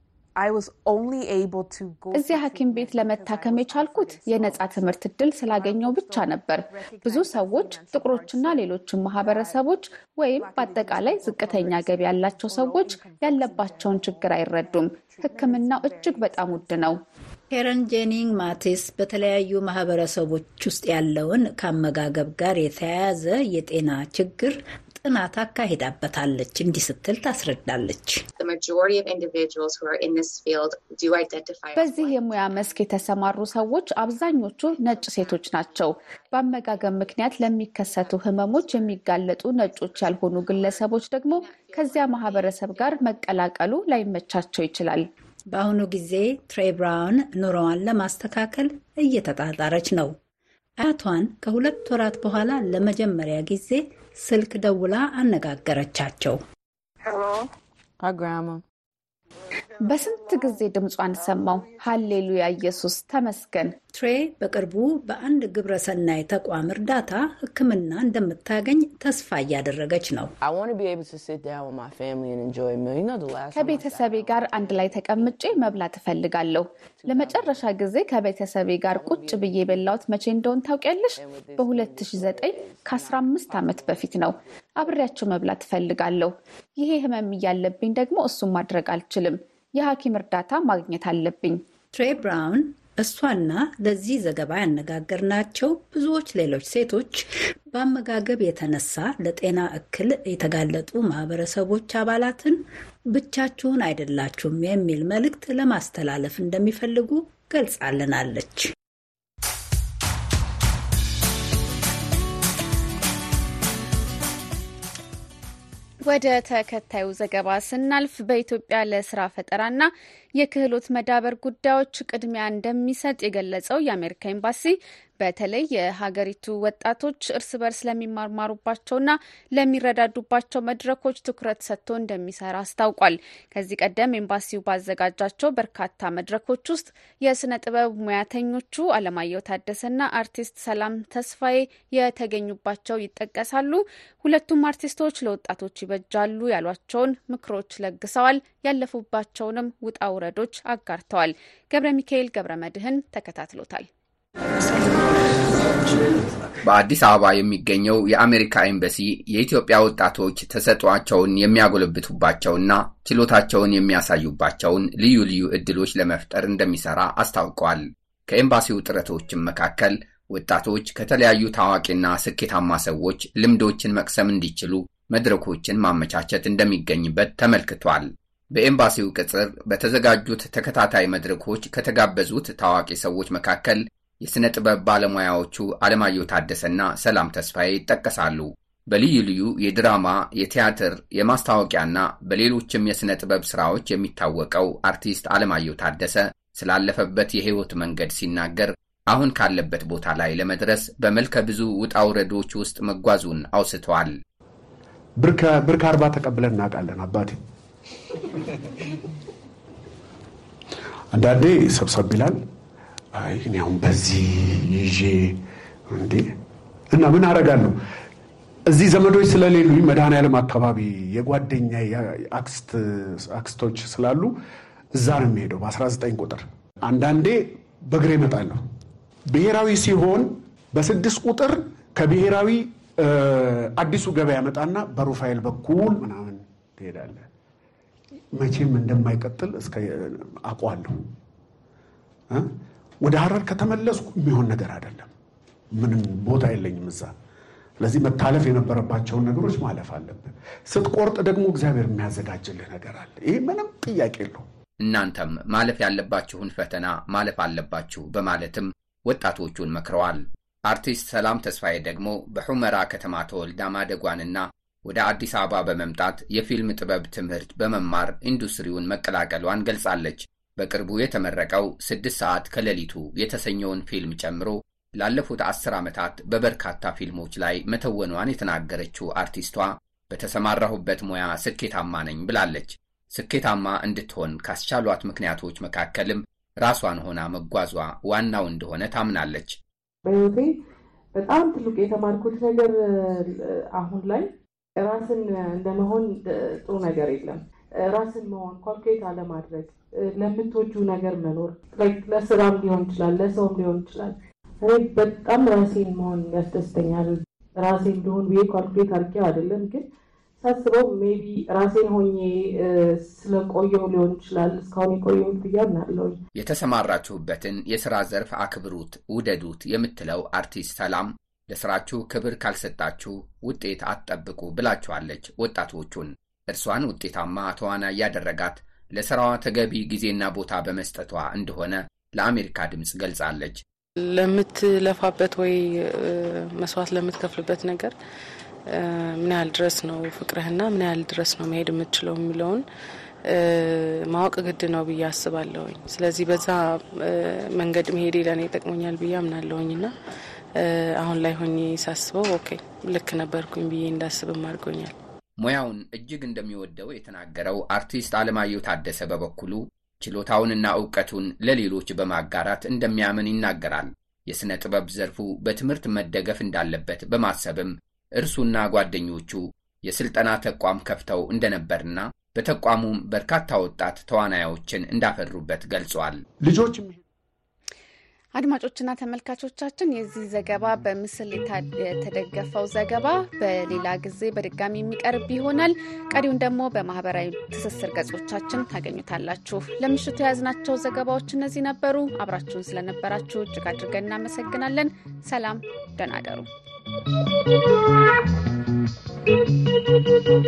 እዚያ ሐኪም ቤት ለመታከም የቻልኩት የነጻ ትምህርት እድል ስላገኘው ብቻ ነበር። ብዙ ሰዎች ጥቁሮችና ሌሎችም ማህበረሰቦች ወይም በአጠቃላይ ዝቅተኛ ገቢ ያላቸው ሰዎች ያለባቸውን ችግር አይረዱም። ሕክምናው እጅግ በጣም ውድ ነው። ሄረን ጄኒንግ ማቲስ በተለያዩ ማህበረሰቦች ውስጥ ያለውን ከአመጋገብ ጋር የተያያዘ የጤና ችግር ጥናት አካሂዳበታለች። እንዲህ ስትል ታስረዳለች። በዚህ የሙያ መስክ የተሰማሩ ሰዎች አብዛኞቹ ነጭ ሴቶች ናቸው። በአመጋገብ ምክንያት ለሚከሰቱ ህመሞች የሚጋለጡ ነጮች ያልሆኑ ግለሰቦች ደግሞ ከዚያ ማህበረሰብ ጋር መቀላቀሉ ላይመቻቸው ይችላል። በአሁኑ ጊዜ ትሬ ብራውን ኑሮዋን ለማስተካከል እየተጣጣረች ነው። አያቷን ከሁለት ወራት በኋላ ለመጀመሪያ ጊዜ ስልክ ደውላ አነጋገረቻቸው። በስንት ጊዜ ድምጿን ሰማው። ሃሌሉያ ኢየሱስ ተመስገን። ትሬ በቅርቡ በአንድ ግብረሰናይ ተቋም እርዳታ ሕክምና እንደምታገኝ ተስፋ እያደረገች ነው። ከቤተሰቤ ጋር አንድ ላይ ተቀምጬ መብላት እፈልጋለሁ። ለመጨረሻ ጊዜ ከቤተሰቤ ጋር ቁጭ ብዬ የበላሁት መቼ እንደሆነ ታውቂያለሽ? በሁለት ሺህ ዘጠኝ ከአስራ አምስት ዓመት በፊት ነው። አብሬያቸው መብላት እፈልጋለሁ። ይሄ ህመም እያለብኝ ደግሞ እሱን ማድረግ አልችልም። የሐኪም እርዳታ ማግኘት አለብኝ። ትሬ ብራውን እሷና ለዚህ ዘገባ ያነጋገርናቸው ብዙዎች ሌሎች ሴቶች በአመጋገብ የተነሳ ለጤና እክል የተጋለጡ ማህበረሰቦች አባላትን ብቻችሁን አይደላችሁም የሚል መልእክት ለማስተላለፍ እንደሚፈልጉ ገልጻልናለች። ወደ ተከታዩ ዘገባ ስናልፍ በኢትዮጵያ ለስራ ፈጠራና የክህሎት መዳበር ጉዳዮች ቅድሚያ እንደሚሰጥ የገለጸው የአሜሪካ ኤምባሲ በተለይ የሀገሪቱ ወጣቶች እርስ በርስ ለሚማማሩባቸውና ለሚረዳዱባቸው መድረኮች ትኩረት ሰጥቶ እንደሚሰራ አስታውቋል። ከዚህ ቀደም ኤምባሲው ባዘጋጃቸው በርካታ መድረኮች ውስጥ የስነ ጥበብ ሙያተኞቹ አለማየሁ ታደሰና አርቲስት ሰላም ተስፋዬ የተገኙባቸው ይጠቀሳሉ። ሁለቱም አርቲስቶች ለወጣቶች ይበጃሉ ያሏቸውን ምክሮች ለግሰዋል። ያለፉባቸውንም ውጣ ውረዶች አጋርተዋል። ገብረ ሚካኤል ገብረ መድህን ተከታትሎታል። በአዲስ አበባ የሚገኘው የአሜሪካ ኤምባሲ የኢትዮጵያ ወጣቶች ተሰጥኦአቸውን የሚያጎለብቱባቸውና ችሎታቸውን የሚያሳዩባቸውን ልዩ ልዩ ዕድሎች ለመፍጠር እንደሚሰራ አስታውቋል። ከኤምባሲው ጥረቶችም መካከል ወጣቶች ከተለያዩ ታዋቂና ስኬታማ ሰዎች ልምዶችን መቅሰም እንዲችሉ መድረኮችን ማመቻቸት እንደሚገኝበት ተመልክቷል። በኤምባሲው ቅጽር በተዘጋጁት ተከታታይ መድረኮች ከተጋበዙት ታዋቂ ሰዎች መካከል የሥነ ጥበብ ባለሙያዎቹ አለማየሁ ታደሰና ሰላም ተስፋዬ ይጠቀሳሉ። በልዩ ልዩ የድራማ፣ የቲያትር፣ የማስታወቂያና በሌሎችም የሥነ ጥበብ ሥራዎች የሚታወቀው አርቲስት አለማየሁ ታደሰ ስላለፈበት የሕይወት መንገድ ሲናገር አሁን ካለበት ቦታ ላይ ለመድረስ በመልከ ብዙ ውጣ ውረዶች ውስጥ መጓዙን አውስተዋል። ብር ከአርባ ተቀብለን እናውቃለን አባቴ። አንዳንዴ ሰብሰብ ይላል። አይ እኔ አሁን በዚህ ይዤ እንዴ እና ምን አደርጋለሁ? እዚህ ዘመዶች ስለሌሉኝ መድኃኔዓለም አካባቢ የጓደኛ አክስት አክስቶች ስላሉ እዛ ነው የሚሄደው በአስራ ዘጠኝ ቁጥር። አንዳንዴ በእግሬ እመጣለሁ። ብሔራዊ ሲሆን በስድስት ቁጥር ከብሔራዊ አዲሱ ገበያ መጣና በሩፋኤል በኩል ምናምን ትሄዳለህ። መቼም እንደማይቀጥል እስከ አቋለሁ። ወደ ሐረር ከተመለስኩ የሚሆን ነገር አይደለም። ምንም ቦታ የለኝም እዛ። ስለዚህ መታለፍ የነበረባቸውን ነገሮች ማለፍ አለብን። ስትቆርጥ ደግሞ እግዚአብሔር የሚያዘጋጅልህ ነገር አለ። ይሄ ምንም ጥያቄ የለው። እናንተም ማለፍ ያለባችሁን ፈተና ማለፍ አለባችሁ በማለትም ወጣቶቹን መክረዋል። አርቲስት ሰላም ተስፋዬ ደግሞ በሑመራ ከተማ ተወልዳ ማደጓንና ወደ አዲስ አበባ በመምጣት የፊልም ጥበብ ትምህርት በመማር ኢንዱስትሪውን መቀላቀሏን ገልጻለች። በቅርቡ የተመረቀው ስድስት ሰዓት ከሌሊቱ የተሰኘውን ፊልም ጨምሮ ላለፉት አስር ዓመታት በበርካታ ፊልሞች ላይ መተወኗን የተናገረችው አርቲስቷ በተሰማራሁበት ሙያ ስኬታማ ነኝ ብላለች። ስኬታማ እንድትሆን ካስቻሏት ምክንያቶች መካከልም ራሷን ሆና መጓዟ ዋናው እንደሆነ ታምናለች። በህይወቴ በጣም ትልቅ የተማርኩት ነገር አሁን ላይ ራስን እንደመሆን ጥሩ ነገር የለም። ራስን መሆን፣ ካልኩሌት አለማድረግ፣ ለምትወጁ ነገር መኖር፣ ለስራም ሊሆን ይችላል፣ ለሰውም ሊሆን ይችላል። እኔ በጣም ራሴን መሆን ያስደስተኛል። ራሴን እንደሆን ብዬ ካልኩሌት አድርጌው አይደለም፣ ግን ሳስበው ሜቢ ራሴን ሆኜ ስለቆየው ሊሆን ይችላል እስካሁን የቆየሁት ብዬ አምናለሁ። የተሰማራችሁበትን የሥራ ዘርፍ አክብሩት፣ ውደዱት የምትለው አርቲስት ሰላም ለሥራችሁ ክብር ካልሰጣችሁ ውጤት አትጠብቁ ብላችኋለች ወጣቶቹን። እርሷን ውጤታማ ተዋናይ ያደረጋት ለሥራዋ ተገቢ ጊዜና ቦታ በመስጠቷ እንደሆነ ለአሜሪካ ድምፅ ገልጻለች። ለምትለፋበት ወይ መስዋዕት ለምትከፍልበት ነገር ምን ያህል ድረስ ነው ፍቅርህና ምን ያህል ድረስ ነው መሄድ የምትችለው የሚለውን ማወቅ ግድ ነው ብዬ አስባለሁኝ። ስለዚህ በዛ መንገድ መሄዴ ለእኔ ይጠቅሞኛል ብዬ አምናለሁኝና አሁን ላይ ሆኜ ሳስበው ኦኬ ልክ ነበርኩኝ ብዬ እንዳስብም አድርጎኛል። ሙያውን እጅግ እንደሚወደው የተናገረው አርቲስት አለማየሁ ታደሰ በበኩሉ ችሎታውንና ዕውቀቱን ለሌሎች በማጋራት እንደሚያምን ይናገራል። የሥነ ጥበብ ዘርፉ በትምህርት መደገፍ እንዳለበት በማሰብም እርሱና ጓደኞቹ የሥልጠና ተቋም ከፍተው እንደነበርና በተቋሙም በርካታ ወጣት ተዋናዮችን እንዳፈሩበት ገልጿል። ልጆች አድማጮችና ተመልካቾቻችን የዚህ ዘገባ በምስል የተደገፈው ዘገባ በሌላ ጊዜ በድጋሚ የሚቀርብ ይሆናል። ቀሪውን ደግሞ በማህበራዊ ትስስር ገጾቻችን ታገኙታላችሁ። ለምሽቱ የያዝናቸው ዘገባዎች እነዚህ ነበሩ። አብራችሁን ስለነበራችሁ እጅግ አድርገን እናመሰግናለን። ሰላም፣ ደህና እደሩ።